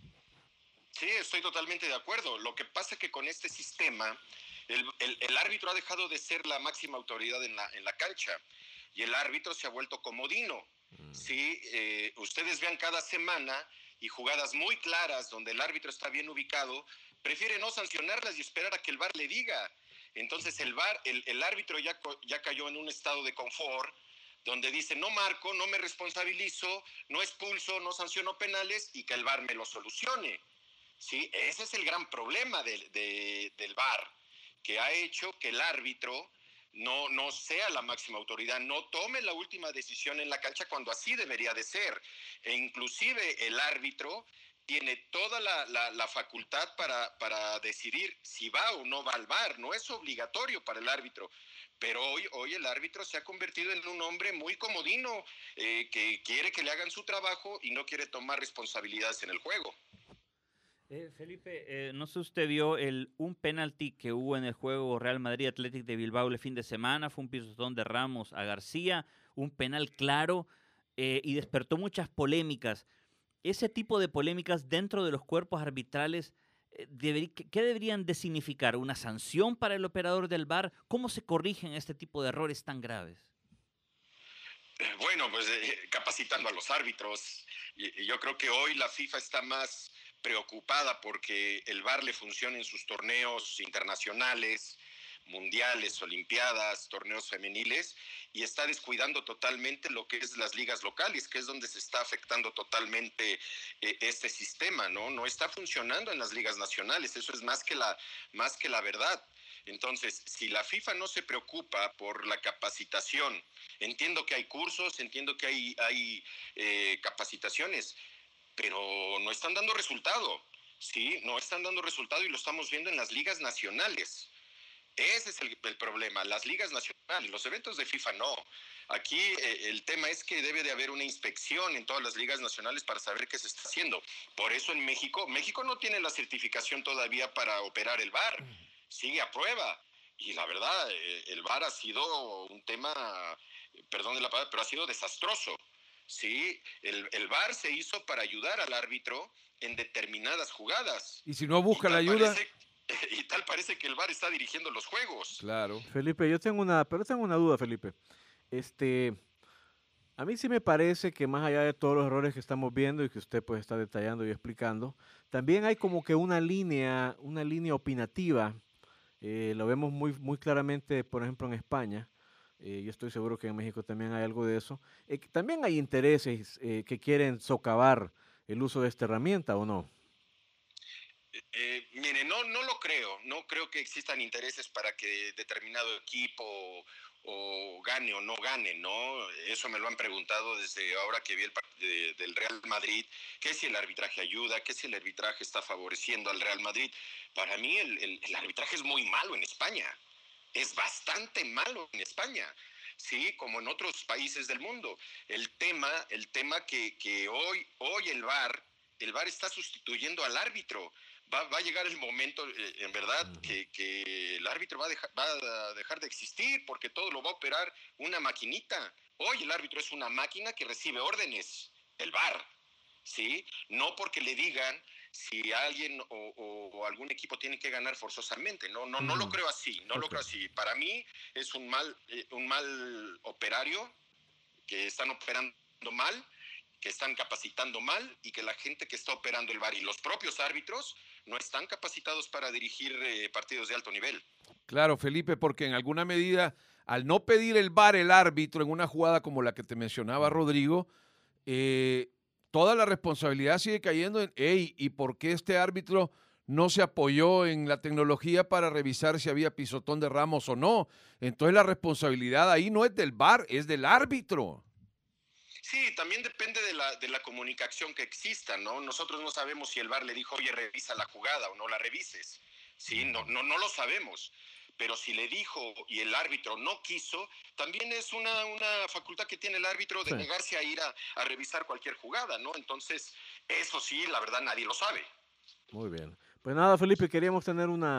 [SPEAKER 8] Sí, estoy totalmente de acuerdo. Lo que pasa es que con este sistema, el, el, el árbitro ha dejado de ser la máxima autoridad en la, en la cancha y el árbitro se ha vuelto comodino. Mm. Sí, eh, ustedes vean cada semana y jugadas muy claras donde el árbitro está bien ubicado, prefiere no sancionarlas y esperar a que el V A R le diga. Entonces el V A R, el, el árbitro ya, ya cayó en un estado de confort donde dice no marco, no me responsabilizo, no expulso, no sanciono penales y que el V A R me lo solucione. ¿Sí? Ese es el gran problema de, de, del V A R, que ha hecho que el árbitro no, no sea la máxima autoridad, no tome la última decisión en la cancha cuando así debería de ser. E inclusive el árbitro tiene toda la, la, la facultad para, para decidir si va o no va al V A R. No es obligatorio para el árbitro. Pero hoy, hoy el árbitro se ha convertido en un hombre muy comodino, eh, que quiere que le hagan su trabajo y no quiere tomar responsabilidades en el juego.
[SPEAKER 6] Eh, Felipe, eh, no sé si usted vio el, un penalti que hubo en el juego Real Madrid Athletic de Bilbao el fin de semana. Fue un pisotón de Ramos a García, un penal claro eh, y despertó muchas polémicas. Ese tipo de polémicas dentro de los cuerpos arbitrales, eh, deberí, ¿qué deberían de significar? ¿Una sanción para el operador del V A R? ¿Cómo se corrigen este tipo de errores tan graves?
[SPEAKER 8] Bueno, pues eh, capacitando a los árbitros. Y, y yo creo que hoy la FIFA está más preocupada porque el V A R le funcione en sus torneos internacionales, mundiales, olimpiadas, torneos femeniles, y está descuidando totalmente lo que es las ligas locales, que es donde se está afectando totalmente eh, este sistema, ¿no? No está funcionando en las ligas nacionales, eso es más que la, más que la verdad. Entonces, si la FIFA no se preocupa por la capacitación, entiendo que hay cursos, entiendo que hay, hay eh, capacitaciones, pero no están dando resultado, ¿sí? No están dando resultado y lo estamos viendo en las ligas nacionales. Ese es el, el problema, las ligas nacionales, los eventos de FIFA no. Aquí eh, el tema es que debe de haber una inspección en todas las ligas nacionales para saber qué se está haciendo. Por eso en México, México no tiene la certificación todavía para operar el V A R, sigue a prueba. Y la verdad, eh, el V A R ha sido un tema, perdón de la palabra, pero ha sido desastroso. Sí, el, el V A R se hizo para ayudar al árbitro en determinadas jugadas.
[SPEAKER 5] Y si no busca la ayuda...
[SPEAKER 8] Parece, y tal parece que el V A R está dirigiendo los juegos.
[SPEAKER 5] Claro.
[SPEAKER 4] Felipe, yo tengo una, pero tengo una duda, Felipe. Este, a mí sí me parece que más allá de todos los errores que estamos viendo y que usted pues está detallando y explicando, también hay como que una línea, una línea opinativa. Eh, lo vemos muy, muy claramente, por ejemplo, en España. Eh, yo estoy seguro que en México también hay algo de eso. Eh, también hay intereses eh, que quieren socavar el uso de esta herramienta, ¿o no?
[SPEAKER 8] Eh, mire, no, no lo creo. No creo que existan intereses para que determinado equipo o, o gane o no gane, ¿no? Eso me lo han preguntado desde ahora que vi el partido de, del Real Madrid, que si el arbitraje ayuda, que si el arbitraje está favoreciendo al Real Madrid. Para mí el, el, el arbitraje es muy malo en España. Es bastante malo en España, sí, como en otros países del mundo. El tema, el tema que, que hoy, hoy el V A R, el V A R está sustituyendo al árbitro. Va, va a llegar el momento, eh, en verdad, que, que el árbitro va a, dejar, va a dejar de existir porque todo lo va a operar una maquinita. Hoy el árbitro es una máquina que recibe órdenes del V A R, ¿sí? No porque le digan si alguien o, o, o algún equipo tiene que ganar forzosamente. No, no, no lo creo así, no okay. lo creo así. Para mí es un mal, eh, un mal operario, que están operando mal, que están capacitando mal y que la gente que está operando el V A R y los propios árbitros no están capacitados para dirigir eh, partidos de alto nivel.
[SPEAKER 5] Claro, Felipe, porque en alguna medida, al no pedir el V A R el árbitro en una jugada como la que te mencionaba Rodrigo, eh, toda la responsabilidad sigue cayendo en, hey, ¿y por qué este árbitro no se apoyó en la tecnología para revisar si había pisotón de Ramos o no? Entonces la responsabilidad ahí no es del V A R, es del árbitro.
[SPEAKER 8] Sí, también depende de la, de la comunicación que exista, ¿no? Nosotros no sabemos si el V A R le dijo, oye, revisa la jugada o no la revises, ¿sí? No, no, no lo sabemos. Pero si le dijo y el árbitro no quiso, también es una, una facultad que tiene el árbitro de sí. negarse a ir a, a revisar cualquier jugada, ¿no? Entonces, eso sí, la verdad, nadie lo sabe.
[SPEAKER 4] Muy bien. Pues nada, Felipe, queríamos tener una,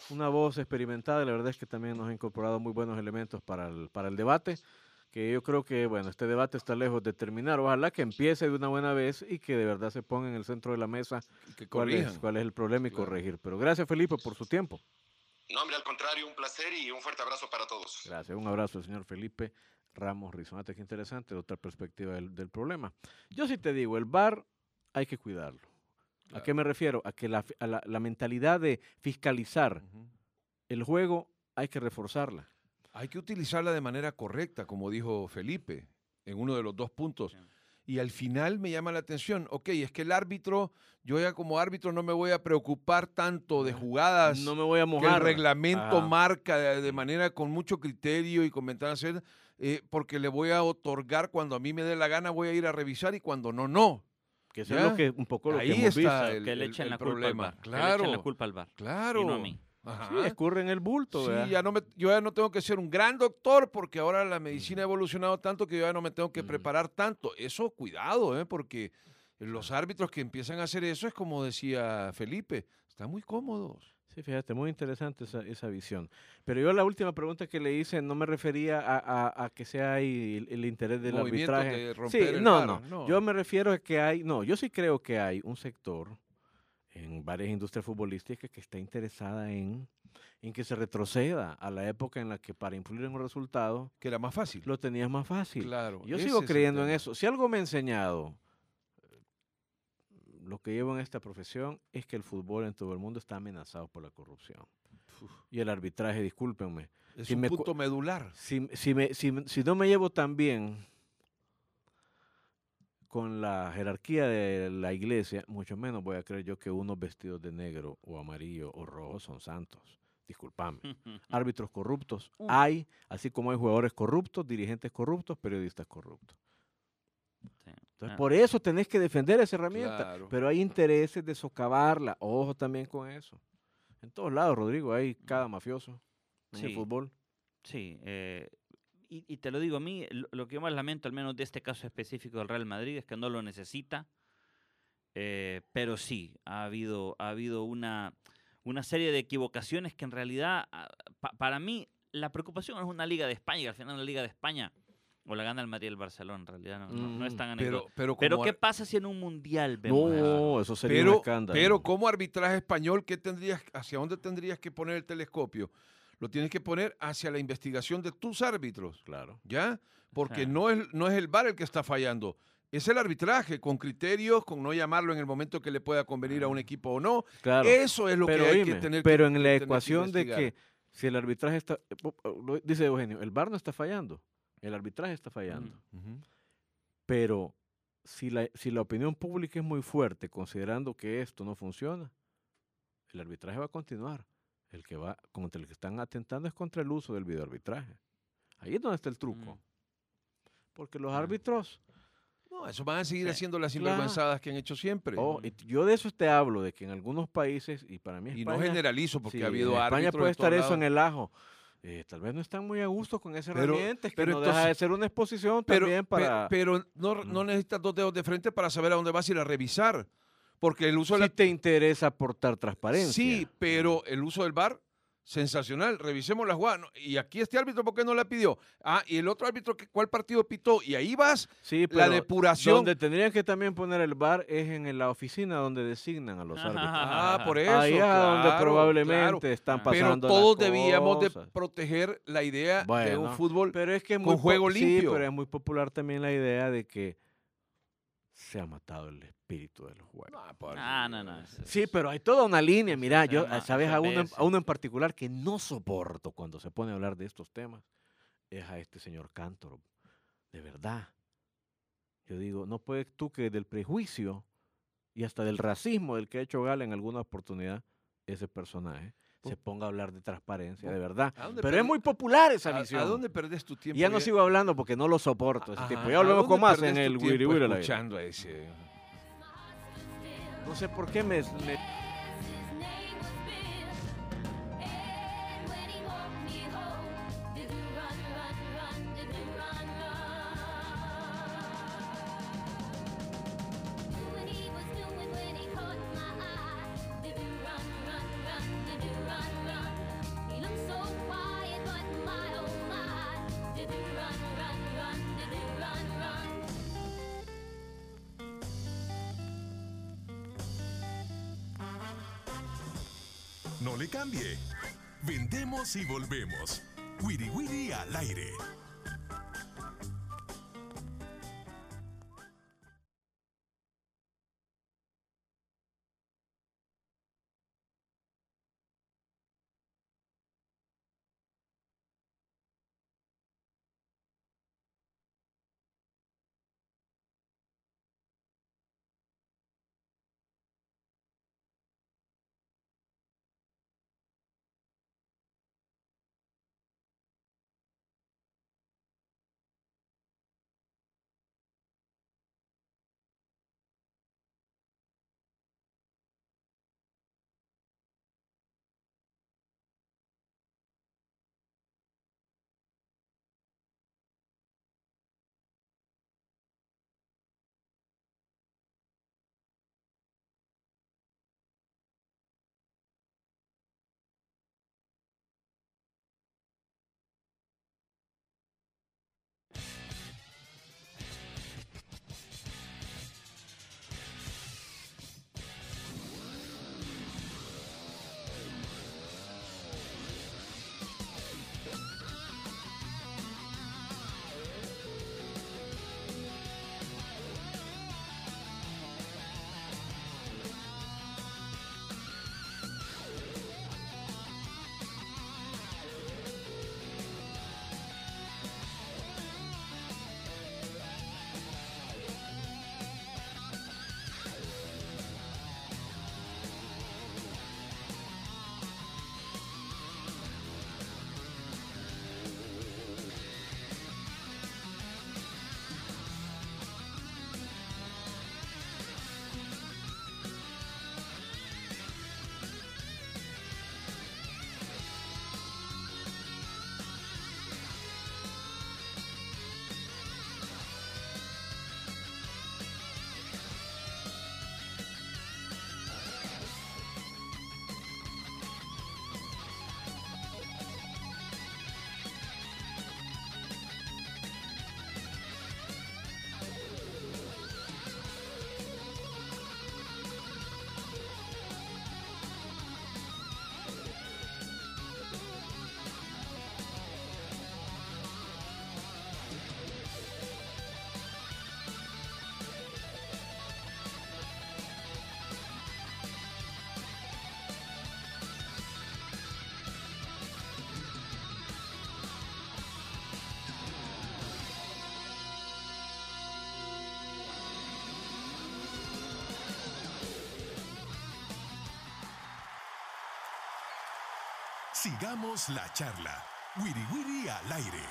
[SPEAKER 4] una voz experimentada, y la verdad es que también nos ha incorporado muy buenos elementos para el, para el debate, que yo creo que, bueno, este debate está lejos de terminar. Ojalá que empiece de una buena vez y que de verdad se ponga en el centro de la mesa
[SPEAKER 5] Y que
[SPEAKER 4] cuál es,
[SPEAKER 5] corrijan.
[SPEAKER 4] cuál es el problema y
[SPEAKER 5] Claro.
[SPEAKER 4] corregir. Pero gracias, Felipe, por su tiempo.
[SPEAKER 8] No, hombre, al contrario, un placer y un fuerte abrazo para todos.
[SPEAKER 4] Gracias. Un abrazo al señor Felipe Ramos Rizonate, qué interesante, otra perspectiva del, del problema. Yo sí te digo, el V A R hay que cuidarlo. ¿A
[SPEAKER 5] Claro.
[SPEAKER 4] qué me refiero? A que la, fi- a la, la mentalidad de fiscalizar
[SPEAKER 5] Ujú.
[SPEAKER 4] el juego hay que reforzarla.
[SPEAKER 5] Hay que utilizarla de manera correcta, como dijo Felipe, en uno de los dos puntos.
[SPEAKER 6] Sí.
[SPEAKER 5] Y al final me llama la atención, ok, es que el árbitro, yo ya como árbitro no me voy a preocupar tanto de
[SPEAKER 4] Ajá.
[SPEAKER 5] jugadas
[SPEAKER 4] No me voy a
[SPEAKER 5] que
[SPEAKER 4] mojar.
[SPEAKER 5] el reglamento
[SPEAKER 4] Ajá.
[SPEAKER 5] marca de, de manera con mucho criterio y con ventanas, eh, porque le voy a otorgar cuando a mí me dé la gana, voy a ir a revisar y cuando no, no.
[SPEAKER 4] Que eso
[SPEAKER 5] ¿Ya?
[SPEAKER 4] es lo que, un poco lo
[SPEAKER 5] Ahí
[SPEAKER 4] que hemos
[SPEAKER 5] está
[SPEAKER 4] visto.
[SPEAKER 5] el,
[SPEAKER 6] que le
[SPEAKER 5] el-
[SPEAKER 6] echen
[SPEAKER 5] el
[SPEAKER 6] la culpa al
[SPEAKER 5] problema.
[SPEAKER 6] V A R. Que le
[SPEAKER 5] Claro,
[SPEAKER 6] echen la culpa al V A R.
[SPEAKER 5] claro.
[SPEAKER 6] Y no a mí.
[SPEAKER 5] Ajá.
[SPEAKER 4] Sí, escurre en el bulto.
[SPEAKER 5] Sí,
[SPEAKER 4] ¿verdad?
[SPEAKER 5] ya no me, yo ya no tengo que ser un gran doctor porque ahora la medicina ha evolucionado tanto que yo ya no me tengo que
[SPEAKER 4] Mm.
[SPEAKER 5] preparar tanto. Eso, cuidado, ¿eh? Porque los árbitros que empiezan a hacer eso es como decía Felipe, están muy cómodos.
[SPEAKER 4] Sí, fíjate, muy interesante esa, esa visión. Pero yo la última pregunta que le hice no me refería a, a- a que sea ahí el, el interés del
[SPEAKER 5] Movimientos
[SPEAKER 4] arbitraje.
[SPEAKER 5] de
[SPEAKER 4] Sí,
[SPEAKER 5] romper el
[SPEAKER 4] no,
[SPEAKER 5] V A R,
[SPEAKER 4] no,
[SPEAKER 5] no.
[SPEAKER 4] Yo me refiero a que hay, no, yo sí creo que hay un sector en varias industrias futbolísticas que está interesada en, en que se retroceda a la época en la que para influir en un resultado
[SPEAKER 5] Que era más fácil.
[SPEAKER 4] lo tenías más fácil.
[SPEAKER 5] Claro.
[SPEAKER 4] Yo
[SPEAKER 5] ese
[SPEAKER 4] sigo
[SPEAKER 5] es el
[SPEAKER 4] creyendo en
[SPEAKER 5] tema.
[SPEAKER 4] eso. Si algo me ha enseñado eh, lo que llevo en esta profesión es que el fútbol en todo el mundo está amenazado por la corrupción. Y el arbitraje, discúlpenme.
[SPEAKER 5] Es
[SPEAKER 4] si
[SPEAKER 5] un
[SPEAKER 4] me cu-
[SPEAKER 5] punto medular.
[SPEAKER 4] Si, si, me- si, si no me llevo tan bien con la jerarquía de la iglesia, mucho menos voy a creer yo que unos vestidos de negro o amarillo o rojo son santos. Disculpame. Árbitros corruptos hay, así como hay jugadores corruptos, dirigentes corruptos, periodistas corruptos.
[SPEAKER 6] Sí.
[SPEAKER 4] Entonces,
[SPEAKER 6] Ah.
[SPEAKER 4] por eso tenés que defender esa herramienta.
[SPEAKER 5] Claro.
[SPEAKER 4] Pero hay intereses de socavarla. Ojo también con eso. En todos lados, Rodrigo, hay cada mafioso en el
[SPEAKER 6] Sí.
[SPEAKER 4] fútbol.
[SPEAKER 6] Sí, eh, y, y te lo digo a mí, lo, lo que yo más lamento, al menos de este caso específico del Real Madrid, es que no lo necesita, eh, pero sí, ha habido, ha habido una, una serie de equivocaciones que en realidad, ah, pa- para mí, la preocupación es una Liga de España, y al final una Liga de España o la gana el Madrid y el Barcelona, en realidad no, no- no es
[SPEAKER 4] Mm,
[SPEAKER 6] tan
[SPEAKER 5] Pero,
[SPEAKER 6] anecdótico.
[SPEAKER 5] pero,
[SPEAKER 6] Pero,
[SPEAKER 5] como
[SPEAKER 6] ¿qué
[SPEAKER 5] ar-
[SPEAKER 6] pasa si en un mundial vemos eso?
[SPEAKER 4] No, eso sería un
[SPEAKER 5] pero,
[SPEAKER 4] escándalo.
[SPEAKER 5] pero como arbitraje español, ¿qué tendrías, ¿hacia dónde tendrías que poner el telescopio? Lo tienes que poner hacia la investigación de tus árbitros.
[SPEAKER 4] Claro.
[SPEAKER 5] ¿Ya? Porque
[SPEAKER 6] Ajá.
[SPEAKER 5] no es, no es el V A R el que está fallando, es el arbitraje, con criterios, con no llamarlo en el momento que le pueda convenir a un equipo o no.
[SPEAKER 4] Claro.
[SPEAKER 5] Eso es lo
[SPEAKER 4] pero
[SPEAKER 5] que hay
[SPEAKER 4] oíme,
[SPEAKER 5] que tener
[SPEAKER 4] pero
[SPEAKER 5] que-
[SPEAKER 4] en
[SPEAKER 5] que
[SPEAKER 4] la
[SPEAKER 5] tener que
[SPEAKER 4] ecuación de
[SPEAKER 5] investigar.
[SPEAKER 4] que si el arbitraje está, eh, pu- eh, lo dice Eugenio, el V A R no está fallando, el arbitraje está fallando.
[SPEAKER 6] Ujú.
[SPEAKER 5] Ujú.
[SPEAKER 4] Pero si la, si la opinión pública es muy fuerte considerando que esto no funciona, el arbitraje va a continuar. El que va contra el que están atentando es contra el uso del videoarbitraje. Ahí es donde está el truco.
[SPEAKER 6] Mm.
[SPEAKER 4] Porque los
[SPEAKER 6] Ah.
[SPEAKER 4] árbitros,
[SPEAKER 5] No, eso van a seguir
[SPEAKER 6] Sí.
[SPEAKER 5] haciendo las
[SPEAKER 4] Claro.
[SPEAKER 5] sinvergüenzadas que han hecho siempre.
[SPEAKER 4] oh, y t- yo de eso te hablo, de que en algunos países, y para mí
[SPEAKER 5] y no
[SPEAKER 4] España-
[SPEAKER 5] generalizo porque
[SPEAKER 4] sí,
[SPEAKER 5] ha habido
[SPEAKER 4] en
[SPEAKER 5] árbitros
[SPEAKER 4] España puede
[SPEAKER 5] de todos
[SPEAKER 4] estar eso en
[SPEAKER 5] lados.
[SPEAKER 4] el ajo. Eh, tal vez no están muy a gusto con esa
[SPEAKER 5] Pero-
[SPEAKER 4] herramienta, es que
[SPEAKER 5] pero
[SPEAKER 4] no deja de
[SPEAKER 5] entonces-
[SPEAKER 4] ser una exposición
[SPEAKER 5] Pero,
[SPEAKER 4] también
[SPEAKER 5] pe-
[SPEAKER 4] para...
[SPEAKER 5] pero no, no
[SPEAKER 4] Mm.
[SPEAKER 5] necesitas dos dedos de frente para saber a dónde vas a ir a revisar. Porque el uso
[SPEAKER 4] si
[SPEAKER 5] de la...
[SPEAKER 4] te interesa aportar transparencia.
[SPEAKER 5] Sí, pero el uso del V A R, sensacional. Revisemos la jugada. No, y aquí este árbitro, ¿por qué no la pidió? Ah, y el otro árbitro, ¿qué- ¿cuál partido pitó? Y ahí vas,
[SPEAKER 4] Sí,
[SPEAKER 5] la
[SPEAKER 4] pero
[SPEAKER 5] depuración.
[SPEAKER 4] donde tendrían que también poner el V A R es en la oficina donde designan a los
[SPEAKER 6] Ajá,
[SPEAKER 4] árbitros.
[SPEAKER 6] ajá.
[SPEAKER 5] Ah, por eso.
[SPEAKER 4] Ahí es a donde
[SPEAKER 5] claro,
[SPEAKER 4] probablemente
[SPEAKER 5] claro.
[SPEAKER 4] están
[SPEAKER 6] Ah.
[SPEAKER 5] Pero
[SPEAKER 4] pasando
[SPEAKER 5] todos
[SPEAKER 4] las
[SPEAKER 5] debíamos de
[SPEAKER 4] cosas.
[SPEAKER 5] proteger la idea de
[SPEAKER 4] Bueno,
[SPEAKER 5] un fútbol.
[SPEAKER 4] Pero es que es
[SPEAKER 5] con
[SPEAKER 4] muy po-
[SPEAKER 5] juego
[SPEAKER 4] Sí,
[SPEAKER 5] limpio.
[SPEAKER 4] pero es muy popular también la idea de que se ha matado el espíritu del juego.
[SPEAKER 5] Ah, por
[SPEAKER 6] Ah, no,
[SPEAKER 5] Dios.
[SPEAKER 6] no. eso-
[SPEAKER 4] Sí, pero hay toda una línea. Mira,
[SPEAKER 6] se
[SPEAKER 4] yo,
[SPEAKER 6] llama-
[SPEAKER 4] ¿sabes?
[SPEAKER 6] eso
[SPEAKER 4] A uno, en-
[SPEAKER 6] es
[SPEAKER 4] a uno en particular que no soporto cuando se pone a hablar de estos temas es a este señor Cántoro. De verdad. Yo digo, no puedes tú que del prejuicio y hasta del racismo del que ha hecho gala en alguna oportunidad ese personaje se ponga a hablar de transparencia, de verdad.
[SPEAKER 5] ¿A dónde
[SPEAKER 4] Pero es
[SPEAKER 5] perdi-
[SPEAKER 4] muy popular esa
[SPEAKER 5] ¿A,
[SPEAKER 4] visión.
[SPEAKER 5] a dónde perdés tu tiempo?
[SPEAKER 4] Y ya no sigo hablando porque no lo soporto ese
[SPEAKER 5] Ajá,
[SPEAKER 4] tipo. Ya
[SPEAKER 5] ¿a
[SPEAKER 4] volvemos
[SPEAKER 5] dónde
[SPEAKER 4] con más en
[SPEAKER 5] perdés tu
[SPEAKER 4] el
[SPEAKER 5] tiempo
[SPEAKER 4] Wiri Wiri al aire.
[SPEAKER 5] escuchando a ese?
[SPEAKER 4] No sé por qué me... me-
[SPEAKER 9] When he was doing when he caught my eye. Did you run, run, run? Did you run, run?
[SPEAKER 1] No le cambie. Vendemos y volvemos. Wiri Wiri al aire. Sigamos la charla. Wiri Wiri al aire.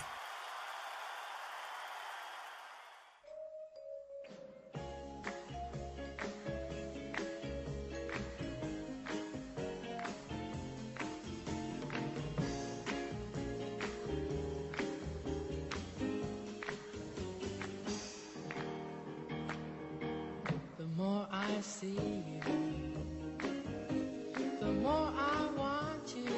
[SPEAKER 9] The more I see you, the more I want you.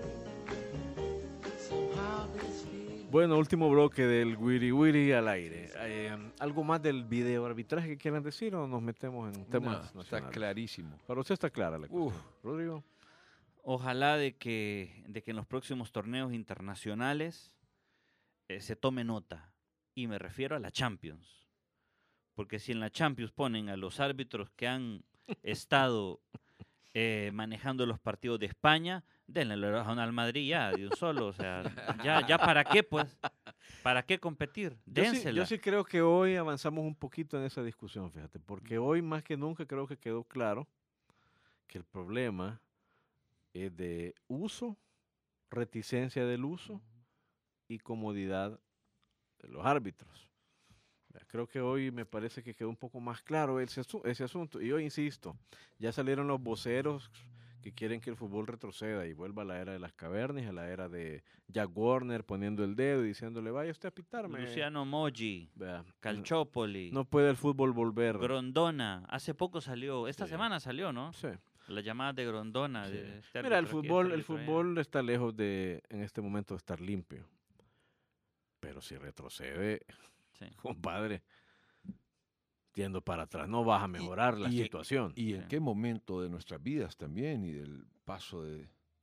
[SPEAKER 9] Somehow this feeling.
[SPEAKER 4] Bueno, último bloque del Wiri Wiri al aire. Eh, ¿Algo más del video arbitraje que quieran decir o nos metemos en temas
[SPEAKER 5] No, está
[SPEAKER 4] nacionales?
[SPEAKER 5] clarísimo.
[SPEAKER 4] Para usted está clara la cuestión. Rodrigo.
[SPEAKER 6] Ojalá de que, de que en los próximos torneos internacionales eh, se tome nota. Y me refiero a la Champions. Porque si en la Champions ponen a los árbitros que han estado eh, manejando los partidos de España, denle la razón al Madrid ya, de un solo. O sea, ya, ya para qué, pues. ¿Para qué competir?
[SPEAKER 4] Yo sí,
[SPEAKER 6] Dénsela.
[SPEAKER 4] yo sí creo que hoy avanzamos un poquito en esa discusión, fíjate, porque hoy más que nunca creo que quedó claro que el problema es de uso, reticencia del uso y comodidad de los árbitros. Ya, creo que hoy me parece que quedó un poco más claro ese, asu- ese asunto. Y yo insisto, ya salieron los voceros que quieren que el fútbol retroceda y vuelva a la era de las cavernas, a la era de Jack Warner poniendo el dedo y diciéndole, vaya usted a pitarme.
[SPEAKER 6] Luciano Moggi,
[SPEAKER 4] Vea,
[SPEAKER 6] Calciopoli,
[SPEAKER 4] no puede el fútbol volver.
[SPEAKER 6] Grondona. Hace poco salió, esta
[SPEAKER 4] Sí.
[SPEAKER 6] semana salió, ¿no?
[SPEAKER 4] Sí.
[SPEAKER 6] La llamada de Grondona.
[SPEAKER 4] Sí.
[SPEAKER 6] de este
[SPEAKER 4] Mira, el
[SPEAKER 6] árbitro aquí,
[SPEAKER 4] fútbol,
[SPEAKER 6] este
[SPEAKER 4] el
[SPEAKER 6] árbitro allá.
[SPEAKER 4] fútbol está lejos de, en este momento, de estar limpio. Pero si retrocede,
[SPEAKER 6] Sí.
[SPEAKER 4] compadre, yendo para atrás, no vas a mejorar la
[SPEAKER 5] y-
[SPEAKER 4] situación.
[SPEAKER 5] ¿Y en
[SPEAKER 6] Sí.
[SPEAKER 5] qué momento de nuestras vidas también y del paso de,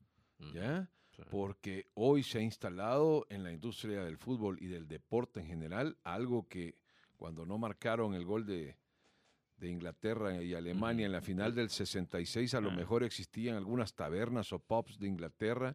[SPEAKER 5] ¿ya?
[SPEAKER 4] Sí.
[SPEAKER 5] Porque hoy se ha instalado en la industria del fútbol y del deporte en general algo que cuando no marcaron el gol de, de Inglaterra y Alemania
[SPEAKER 4] Ujú.
[SPEAKER 5] en la final del sesenta y seis, a lo
[SPEAKER 6] Ah.
[SPEAKER 5] mejor existían algunas tabernas o pubs de Inglaterra,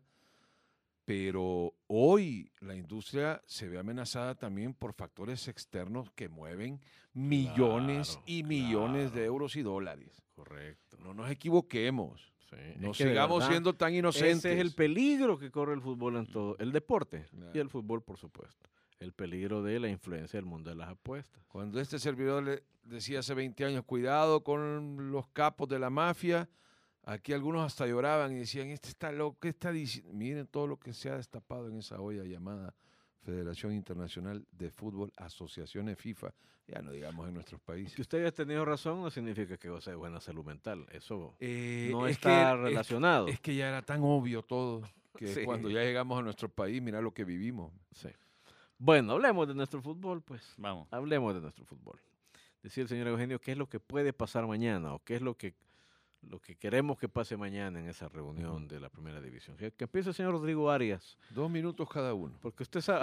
[SPEAKER 5] pero hoy la industria se ve amenazada también por factores externos que mueven millones
[SPEAKER 4] Claro,
[SPEAKER 5] y millones de
[SPEAKER 4] claro.
[SPEAKER 5] euros y dólares.
[SPEAKER 4] Correcto.
[SPEAKER 5] No nos equivoquemos,
[SPEAKER 4] Sí,
[SPEAKER 5] no
[SPEAKER 4] es que de
[SPEAKER 5] sigamos
[SPEAKER 4] verdad,
[SPEAKER 5] siendo tan inocentes.
[SPEAKER 4] ese es el peligro que corre el fútbol en todo, el deporte y
[SPEAKER 5] Claro.
[SPEAKER 4] el fútbol, por supuesto. El peligro de la influencia del mundo de las apuestas.
[SPEAKER 5] Cuando este servidor le decía hace veinte años, cuidado con los capos de la mafia, aquí algunos hasta lloraban y decían, este está loco, ¿qué está diciendo? Miren todo lo que se ha destapado en esa olla llamada Federación Internacional de Fútbol, Asociaciones FIFA, ya no digamos en nuestros países.
[SPEAKER 4] Que usted haya tenido razón no significa que goce de buena salud mental. Eso
[SPEAKER 5] Eh,
[SPEAKER 4] no
[SPEAKER 5] es
[SPEAKER 4] está
[SPEAKER 5] que- es-
[SPEAKER 4] relacionado.
[SPEAKER 5] Es que ya era tan obvio todo, que
[SPEAKER 4] Sí.
[SPEAKER 5] cuando ya llegamos a nuestro país, mira lo que vivimos.
[SPEAKER 4] Sí. Bueno, hablemos de nuestro fútbol, pues.
[SPEAKER 6] Vamos.
[SPEAKER 4] Hablemos de nuestro fútbol. Decía el señor Eugenio, ¿qué es lo que puede pasar mañana? ¿O qué es lo que, lo que queremos que pase mañana en esa reunión
[SPEAKER 5] Ujú.
[SPEAKER 4] de la primera división? Que, que empiece el señor Rodrigo Arias.
[SPEAKER 5] Dos minutos cada uno.
[SPEAKER 4] Porque usted sabe...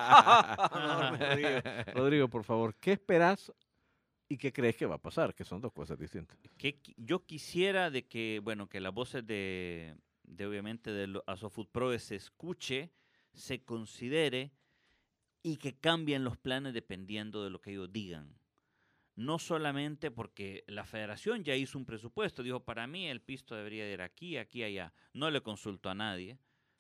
[SPEAKER 4] No, Rodrigo, Rodrigo, por favor, ¿qué esperas y qué crees que va a pasar? Que son dos cosas distintas.
[SPEAKER 6] Que qui- yo quisiera de que, bueno, que las voces de, de obviamente de lo- Asofutpro se escuche, se considere y que cambien los planes dependiendo de lo que ellos digan. No solamente porque la federación ya hizo un presupuesto, dijo, para mí el pisto debería ir aquí, aquí, allá. No le consultó a nadie.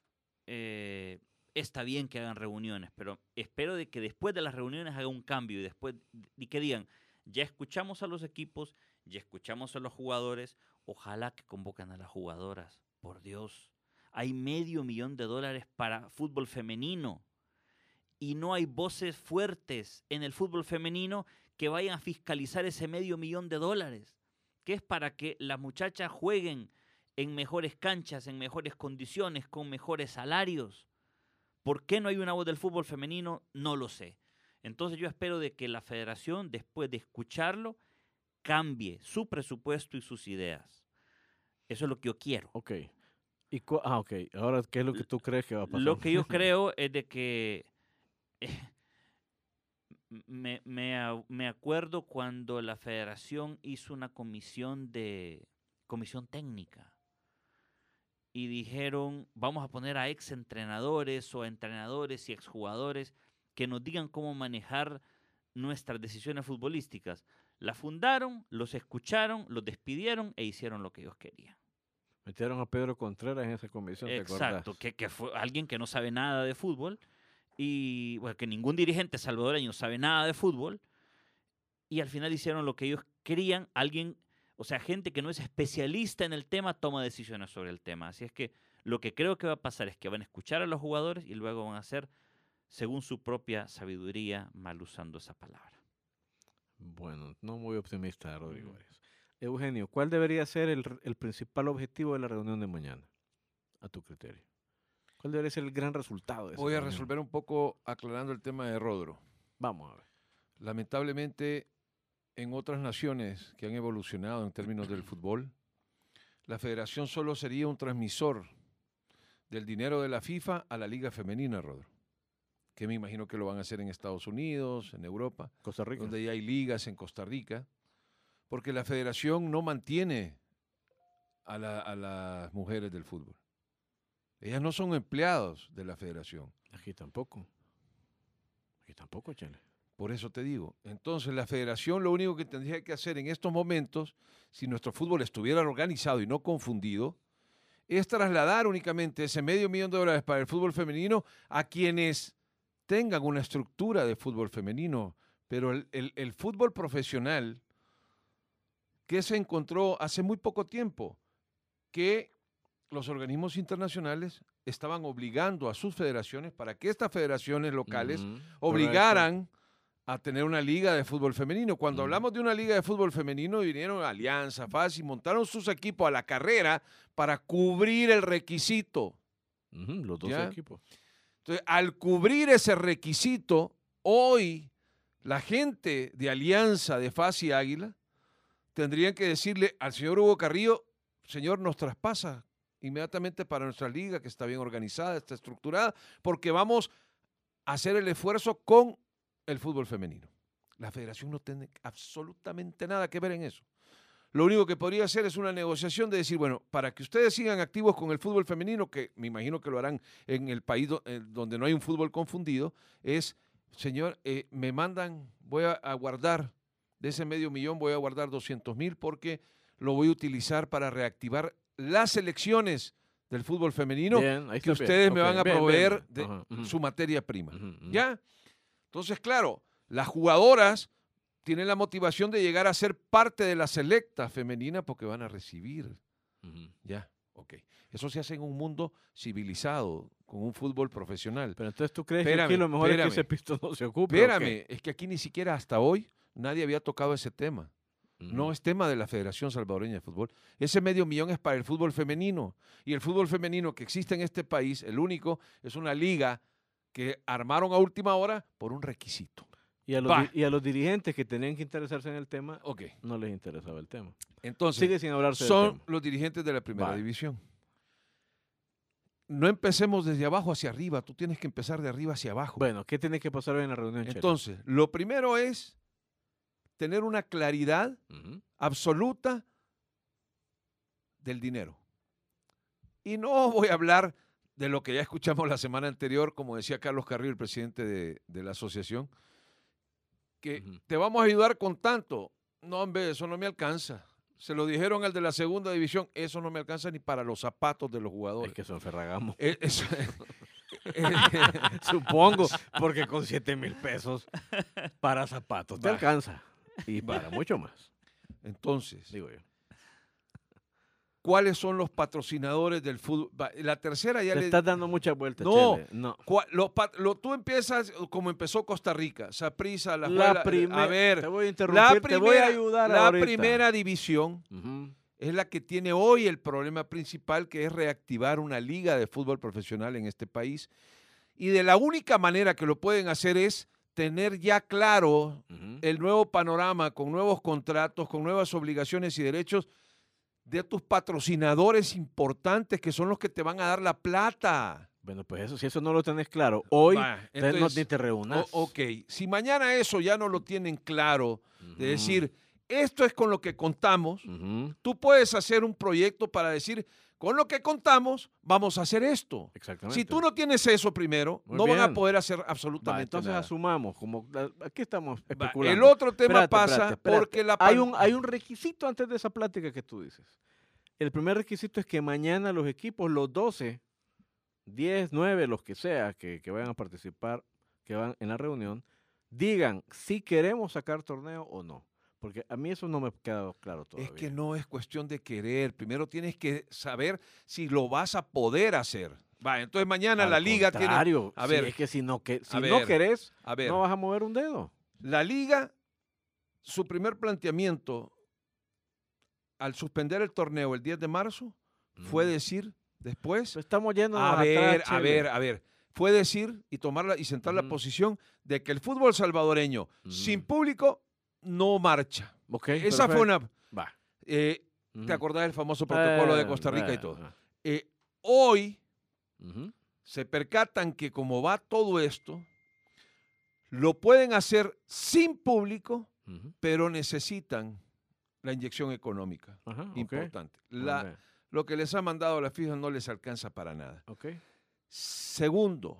[SPEAKER 6] Eh, está bien que hagan reuniones, pero espero de que después de las reuniones haga un cambio y después y que digan, ya escuchamos a los equipos, ya escuchamos a los jugadores, ojalá que convoquen a las jugadoras, por Dios. Hay medio millón de dólares para fútbol femenino y no hay voces fuertes en el fútbol femenino que vayan a fiscalizar ese medio millón de dólares, que es para que las muchachas jueguen en mejores canchas, en mejores condiciones, con mejores salarios. ¿Por qué no hay una voz del fútbol femenino? No lo sé. Entonces yo espero de que la federación, después de escucharlo, cambie su presupuesto y sus ideas. Eso es lo que yo quiero.
[SPEAKER 4] Ok. Y cu- ah, ok. Ahora, ¿qué es lo que tú crees que va a pasar?
[SPEAKER 6] Lo que yo creo es de que eh, me, me, a- me acuerdo cuando la federación hizo una comisión de comisión técnica y dijeron, vamos a poner a ex entrenadores o a entrenadores y exjugadores que nos digan cómo manejar nuestras decisiones futbolísticas. La fundaron, los escucharon, los despidieron e hicieron lo que ellos querían.
[SPEAKER 4] Metieron a Pedro Contreras en esa comisión, ¿te acordás?
[SPEAKER 6] Exacto, que, que fue alguien que no sabe nada de fútbol y bueno, que ningún dirigente salvadoreño sabe nada de fútbol y al final hicieron lo que ellos querían. Alguien, o sea, gente que no es especialista en el tema toma decisiones sobre el tema. Así es que lo que creo que va a pasar es que van a escuchar a los jugadores y luego van a hacer según su propia sabiduría, mal usando esa palabra.
[SPEAKER 4] Bueno, no muy optimista, Rodrigo Arias. Eugenio, ¿cuál debería ser el, r- el principal objetivo de la reunión de mañana, a tu criterio? ¿Cuál debería ser el gran resultado de esa
[SPEAKER 5] Voy a
[SPEAKER 4] reunión?
[SPEAKER 5] resolver un poco aclarando el tema de Rodro.
[SPEAKER 4] Vamos a ver.
[SPEAKER 5] Lamentablemente, en otras naciones que han evolucionado en términos del fútbol, la federación solo sería un transmisor del dinero de la FIFA a la liga femenina, Rodro. Que me imagino que lo van a hacer en Estados Unidos, en Europa,
[SPEAKER 4] Costa Rica.
[SPEAKER 5] donde ya hay ligas en Costa Rica, porque la federación no mantiene a, la- a las mujeres del fútbol. Ellas no son empleados de la federación.
[SPEAKER 4] Aquí tampoco. Aquí tampoco, Chele.
[SPEAKER 5] Por eso te digo. Entonces, la federación lo único que tendría que hacer en estos momentos, si nuestro fútbol estuviera organizado y no confundido, es trasladar únicamente ese medio millón de dólares para el fútbol femenino a quienes tengan una estructura de fútbol femenino. Pero el, el- el fútbol profesional, que se encontró hace muy poco tiempo, que los organismos internacionales estaban obligando a sus federaciones para que estas federaciones locales
[SPEAKER 4] Ujú,
[SPEAKER 5] obligaran a tener una liga de fútbol femenino. Cuando
[SPEAKER 4] Mm.
[SPEAKER 5] hablamos de una liga de fútbol femenino, vinieron Alianza, F A S y montaron sus equipos a la carrera para cubrir el requisito.
[SPEAKER 4] correcto. Ujú, los dos
[SPEAKER 5] ¿Ya?
[SPEAKER 4] equipos.
[SPEAKER 5] Entonces, al cubrir ese requisito, hoy la gente de Alianza, de F A S y Águila tendrían que decirle al señor Hugo Carrillo, señor, nos traspasa inmediatamente para nuestra liga, que está bien organizada, está estructurada, porque vamos a hacer el esfuerzo con el fútbol femenino. La federación no tiene absolutamente nada que ver en eso. Lo único que podría hacer es una negociación de decir, bueno, para que ustedes sigan activos con el fútbol femenino, que me imagino que lo harán en el país do, eh, donde no hay un fútbol confundido, es, señor, eh, me mandan, voy a, a guardar, de ese medio millón voy a guardar doscientos mil porque lo voy a utilizar para reactivar las selecciones del fútbol femenino,
[SPEAKER 4] Bien, ahí
[SPEAKER 5] que
[SPEAKER 4] está
[SPEAKER 5] ustedes
[SPEAKER 4] bien.
[SPEAKER 5] me
[SPEAKER 4] Ok,
[SPEAKER 5] van a
[SPEAKER 4] bien,
[SPEAKER 5] proveer
[SPEAKER 4] bien.
[SPEAKER 5] de
[SPEAKER 4] Ajá, ujú.
[SPEAKER 5] su materia prima.
[SPEAKER 4] Ujú, ujú.
[SPEAKER 5] ¿Ya? Entonces, claro, las jugadoras tienen la motivación de llegar a ser parte de la selecta femenina porque van a recibir.
[SPEAKER 4] Ujú.
[SPEAKER 5] Ya, ok. Eso se hace en un mundo civilizado, con un fútbol profesional.
[SPEAKER 4] Pero entonces tú crees que
[SPEAKER 5] Espérame,
[SPEAKER 4] aquí lo mejor es
[SPEAKER 5] espérame.
[SPEAKER 4] que ese pisto no se ocupe. ¿o qué?
[SPEAKER 5] Espérame, es que aquí ni siquiera hasta hoy nadie había tocado ese tema.
[SPEAKER 4] Ujú.
[SPEAKER 5] No es tema de la Federación Salvadoreña de Fútbol. Ese medio millón es para el fútbol femenino. Y el fútbol femenino que existe en este país, el único, es una liga que armaron a última hora por un requisito.
[SPEAKER 4] Y a, los
[SPEAKER 5] Va.
[SPEAKER 4] di- y a los dirigentes que tenían que interesarse en el tema,
[SPEAKER 5] Ok.
[SPEAKER 4] no les interesaba el tema.
[SPEAKER 5] Entonces,
[SPEAKER 4] Sigue sin hablarse del
[SPEAKER 5] son
[SPEAKER 4] tema.
[SPEAKER 5] los dirigentes de la primera
[SPEAKER 4] Va.
[SPEAKER 5] división. No empecemos desde abajo hacia arriba, tú tienes que empezar de arriba hacia abajo.
[SPEAKER 4] Bueno, ¿qué tiene que pasar hoy en la reunión, Chela?
[SPEAKER 5] Entonces, lo primero es tener una claridad
[SPEAKER 4] Ujú.
[SPEAKER 5] absoluta del dinero. Y no voy a hablar de lo que ya escuchamos la semana anterior, como decía Carlos Carrillo, el presidente de, de la asociación, que
[SPEAKER 4] Ujú.
[SPEAKER 5] te vamos a ayudar con tanto. No, hombre, eso no me alcanza. Se lo dijeron al de la segunda división, eso no me alcanza ni para los zapatos de los jugadores.
[SPEAKER 4] Es que son Ferragamo.
[SPEAKER 5] Eh, eso-
[SPEAKER 4] Supongo, porque con siete mil pesos para zapatos te
[SPEAKER 5] Va.
[SPEAKER 4] alcanza. Y para mucho más,
[SPEAKER 5] Entonces,
[SPEAKER 4] digo yo.
[SPEAKER 5] ¿cuáles son los patrocinadores del fútbol? Va, La tercera ya
[SPEAKER 4] Te
[SPEAKER 5] le...
[SPEAKER 4] estás dando muchas vueltas,
[SPEAKER 5] No,
[SPEAKER 4] Chele. No.
[SPEAKER 5] Cua- lo pa- lo- tú empiezas como empezó Costa Rica, Saprissa, la,
[SPEAKER 4] La
[SPEAKER 5] Juela-
[SPEAKER 4] primera,
[SPEAKER 5] a ver,
[SPEAKER 4] te voy a
[SPEAKER 5] la
[SPEAKER 4] interrumpir, te voy a
[SPEAKER 5] primera-
[SPEAKER 4] ayudar
[SPEAKER 5] la
[SPEAKER 4] ahorita.
[SPEAKER 5] primera división
[SPEAKER 4] Ujú.
[SPEAKER 5] es la que tiene hoy el problema principal, que es reactivar una liga de fútbol profesional en este país. Y de la única manera que lo pueden hacer es tener ya claro
[SPEAKER 4] Ujú.
[SPEAKER 5] el nuevo panorama, con nuevos contratos, con nuevas obligaciones y derechos de tus patrocinadores importantes, que son los que te van a dar la plata.
[SPEAKER 4] Bueno, pues eso, si eso no lo tenés claro, hoy
[SPEAKER 5] Va,
[SPEAKER 4] te- no
[SPEAKER 5] entonces,
[SPEAKER 4] ni te reúnas.
[SPEAKER 5] O- ok, si mañana eso ya no lo tienen claro, de
[SPEAKER 4] Ujú.
[SPEAKER 5] decir, esto es con lo que contamos,
[SPEAKER 4] Ujú.
[SPEAKER 5] tú puedes hacer un proyecto para decir, con lo que contamos, vamos a hacer esto.
[SPEAKER 4] Exactamente.
[SPEAKER 5] Si tú no tienes eso primero,
[SPEAKER 4] Muy
[SPEAKER 5] no van a
[SPEAKER 4] bien.
[SPEAKER 5] poder hacer
[SPEAKER 4] Va,
[SPEAKER 5] absolutamente
[SPEAKER 4] entonces
[SPEAKER 5] nada.
[SPEAKER 4] asumamos, como la- aquí estamos
[SPEAKER 5] Va,
[SPEAKER 4] especulando.
[SPEAKER 5] el otro tema
[SPEAKER 4] Espérate,
[SPEAKER 5] pasa
[SPEAKER 4] espérate, espérate.
[SPEAKER 5] porque la...
[SPEAKER 4] hay
[SPEAKER 5] pan-
[SPEAKER 4] un, hay un requisito antes de esa plática que tú dices. El primer requisito es que mañana los equipos, los doce, diez, nueve, los que sea, que, que vayan a participar, que van en la reunión, digan si queremos sacar torneo o no. Porque a mí eso no me ha quedado claro todavía.
[SPEAKER 5] Es que no es cuestión de querer. Primero tienes que saber si lo vas a poder hacer. Va, entonces mañana
[SPEAKER 4] Al
[SPEAKER 5] la liga tiene...
[SPEAKER 4] contrario,
[SPEAKER 5] A
[SPEAKER 4] si
[SPEAKER 5] ver,
[SPEAKER 4] es que si no, que, si
[SPEAKER 5] a
[SPEAKER 4] no
[SPEAKER 5] ver,
[SPEAKER 4] querés,
[SPEAKER 5] A ver,
[SPEAKER 4] no vas a mover un dedo.
[SPEAKER 5] la liga, su primer planteamiento al suspender el torneo el diez de marzo fue
[SPEAKER 4] Mm.
[SPEAKER 5] decir después,
[SPEAKER 4] Pues estamos yendo
[SPEAKER 5] a ver, a ver, a ver, fue decir y tomarla y sentar la
[SPEAKER 4] Ujú.
[SPEAKER 5] posición de que el fútbol salvadoreño
[SPEAKER 4] Ujú.
[SPEAKER 5] sin público no marcha. Esa fue una...
[SPEAKER 4] Va.
[SPEAKER 5] eh,
[SPEAKER 4] Ujú.
[SPEAKER 5] ¿Te acordás del famoso protocolo de
[SPEAKER 4] Eh,
[SPEAKER 5] Costa Rica y
[SPEAKER 4] eh,
[SPEAKER 5] todo?
[SPEAKER 4] eh.
[SPEAKER 5] Eh, hoy
[SPEAKER 4] Ujú.
[SPEAKER 5] se percatan que como va todo esto, lo pueden hacer sin público,
[SPEAKER 4] Ujú.
[SPEAKER 5] pero necesitan la inyección económica
[SPEAKER 4] Ajá, ok.
[SPEAKER 5] importante.
[SPEAKER 4] Muy
[SPEAKER 5] La-
[SPEAKER 4] bien.
[SPEAKER 5] lo que les ha mandado la FIFA no les alcanza para nada.
[SPEAKER 4] Ok.
[SPEAKER 5] Segundo,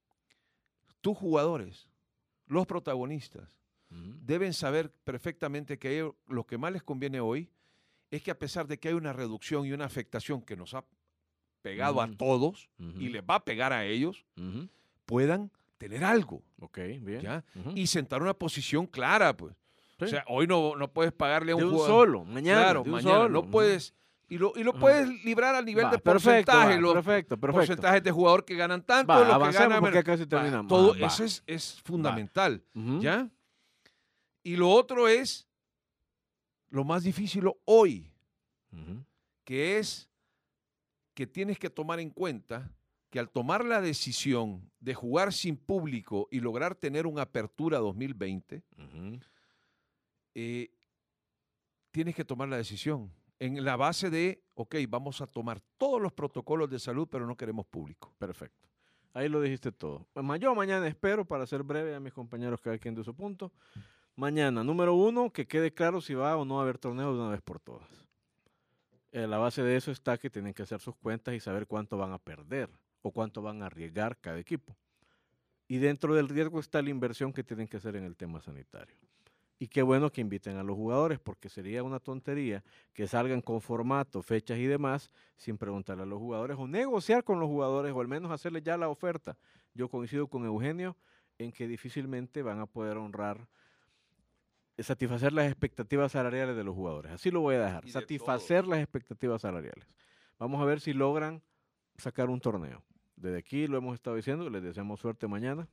[SPEAKER 5] tus jugadores, los protagonistas,
[SPEAKER 4] Ujú.
[SPEAKER 5] deben saber perfectamente que ellos- lo que más les conviene hoy es que a pesar de que hay una reducción y una afectación que nos ha pegado a
[SPEAKER 4] Ujú.
[SPEAKER 5] todos
[SPEAKER 4] Ujú.
[SPEAKER 5] y les va a pegar a ellos,
[SPEAKER 4] Ujú.
[SPEAKER 5] puedan tener algo,
[SPEAKER 4] Ok, bien.
[SPEAKER 5] ¿ya?
[SPEAKER 4] Ujú.
[SPEAKER 5] Y sentar una posición clara, pues.
[SPEAKER 4] Sí.
[SPEAKER 5] O sea, hoy no, no puedes pagarle a un
[SPEAKER 4] de un
[SPEAKER 5] jugador.
[SPEAKER 4] solo, mañana.
[SPEAKER 5] Claro,
[SPEAKER 4] de un
[SPEAKER 5] mañana.
[SPEAKER 4] solo.
[SPEAKER 5] No
[SPEAKER 4] Ujú.
[SPEAKER 5] puedes. Y lo, y lo
[SPEAKER 4] Ajá.
[SPEAKER 5] puedes librar a nivel
[SPEAKER 4] Va,
[SPEAKER 5] de
[SPEAKER 4] perfecto,
[SPEAKER 5] porcentaje.
[SPEAKER 4] va,
[SPEAKER 5] los
[SPEAKER 4] perfecto, perfecto.
[SPEAKER 5] porcentajes de jugador que ganan tanto,
[SPEAKER 4] Va,
[SPEAKER 5] los que
[SPEAKER 4] avancemos
[SPEAKER 5] ganan
[SPEAKER 4] porque
[SPEAKER 5] menos.
[SPEAKER 4] casi
[SPEAKER 5] Va,
[SPEAKER 4] terminamos.
[SPEAKER 5] todo
[SPEAKER 4] Va.
[SPEAKER 5] eso es, es fundamental.
[SPEAKER 4] Ujú.
[SPEAKER 5] ¿Ya? Y lo otro es lo más difícil hoy,
[SPEAKER 4] Ujú.
[SPEAKER 5] que es que tienes que tomar en cuenta que al tomar la decisión de jugar sin público y lograr tener una apertura dos mil veinte,
[SPEAKER 4] Ujú.
[SPEAKER 5] eh, tienes que tomar la decisión. en la base de, ok, vamos a tomar todos los protocolos de salud, pero no queremos público.
[SPEAKER 4] Perfecto. Ahí lo dijiste todo. Pues, yo mañana espero, para ser breve, a mis compañeros cada quien de su punto. Mañana, número uno, que quede claro si va o no a haber torneo de una vez por todas. Eh, la base de eso está que tienen que hacer sus cuentas y saber cuánto van a perder o cuánto van a arriesgar cada equipo. Y dentro del riesgo está la inversión que tienen que hacer en el tema sanitario. Y qué bueno que inviten a los jugadores, porque sería una tontería que salgan con formato, fechas y demás, sin preguntarle a los jugadores o negociar con los jugadores o al menos hacerles ya la oferta. Yo coincido con Eugenio en que difícilmente van a poder honrar, satisfacer las expectativas salariales de los jugadores. Así lo voy a dejar,
[SPEAKER 5] Y de
[SPEAKER 4] satisfacer
[SPEAKER 5] todos.
[SPEAKER 4] las expectativas salariales. Vamos a ver si logran sacar un torneo. Desde aquí lo hemos estado diciendo, les deseamos suerte mañana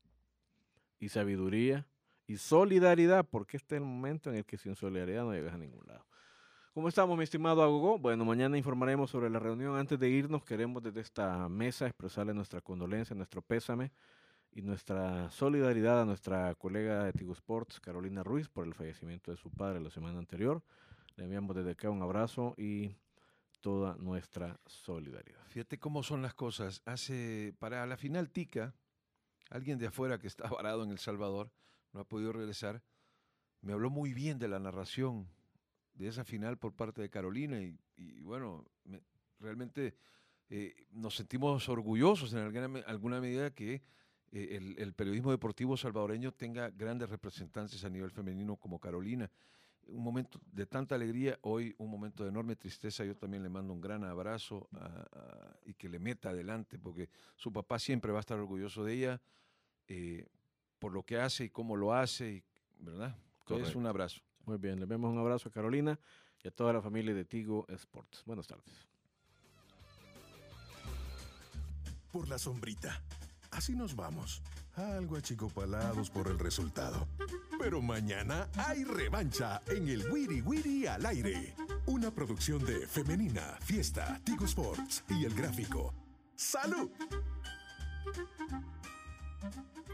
[SPEAKER 4] y sabiduría y solidaridad, porque este es el momento en el que sin solidaridad no llegas a ningún lado. ¿Cómo estamos, mi estimado Agogó? Bueno, mañana informaremos sobre la reunión. Antes de irnos, queremos desde esta mesa expresarle nuestra condolencia, nuestro pésame y nuestra solidaridad a nuestra colega de Tigo Sports, Carolina Ruiz, por el fallecimiento de su padre la semana anterior. Le enviamos desde acá un abrazo y toda nuestra solidaridad.
[SPEAKER 5] Fíjate cómo son las cosas. Hace, para la final tica, alguien de afuera que está varado en El Salvador, no ha podido regresar, me habló muy bien de la narración de esa final por parte de Carolina y, y bueno, me, realmente eh, nos sentimos orgullosos en alguna, alguna medida que eh, el, el periodismo deportivo salvadoreño tenga grandes representantes a nivel femenino como Carolina. Un momento de tanta alegría, hoy un momento de enorme tristeza. Yo también le mando un gran abrazo a, a, y que le meta adelante, porque su papá siempre va a estar orgulloso de ella eh, por lo que hace y cómo lo hace, y, ¿verdad? Entonces,
[SPEAKER 4] Correcto.
[SPEAKER 5] un abrazo.
[SPEAKER 4] Muy bien, le vemos un abrazo a Carolina y a toda la familia de Tigo Sports. Buenas tardes.
[SPEAKER 1] Por la sombrita. Así nos vamos. Algo achicopalados por el resultado. Pero mañana hay revancha en el Wiri Wiri al aire. Una producción de Femenina, Fiesta, Tigo Sports y El Gráfico. ¡Salud!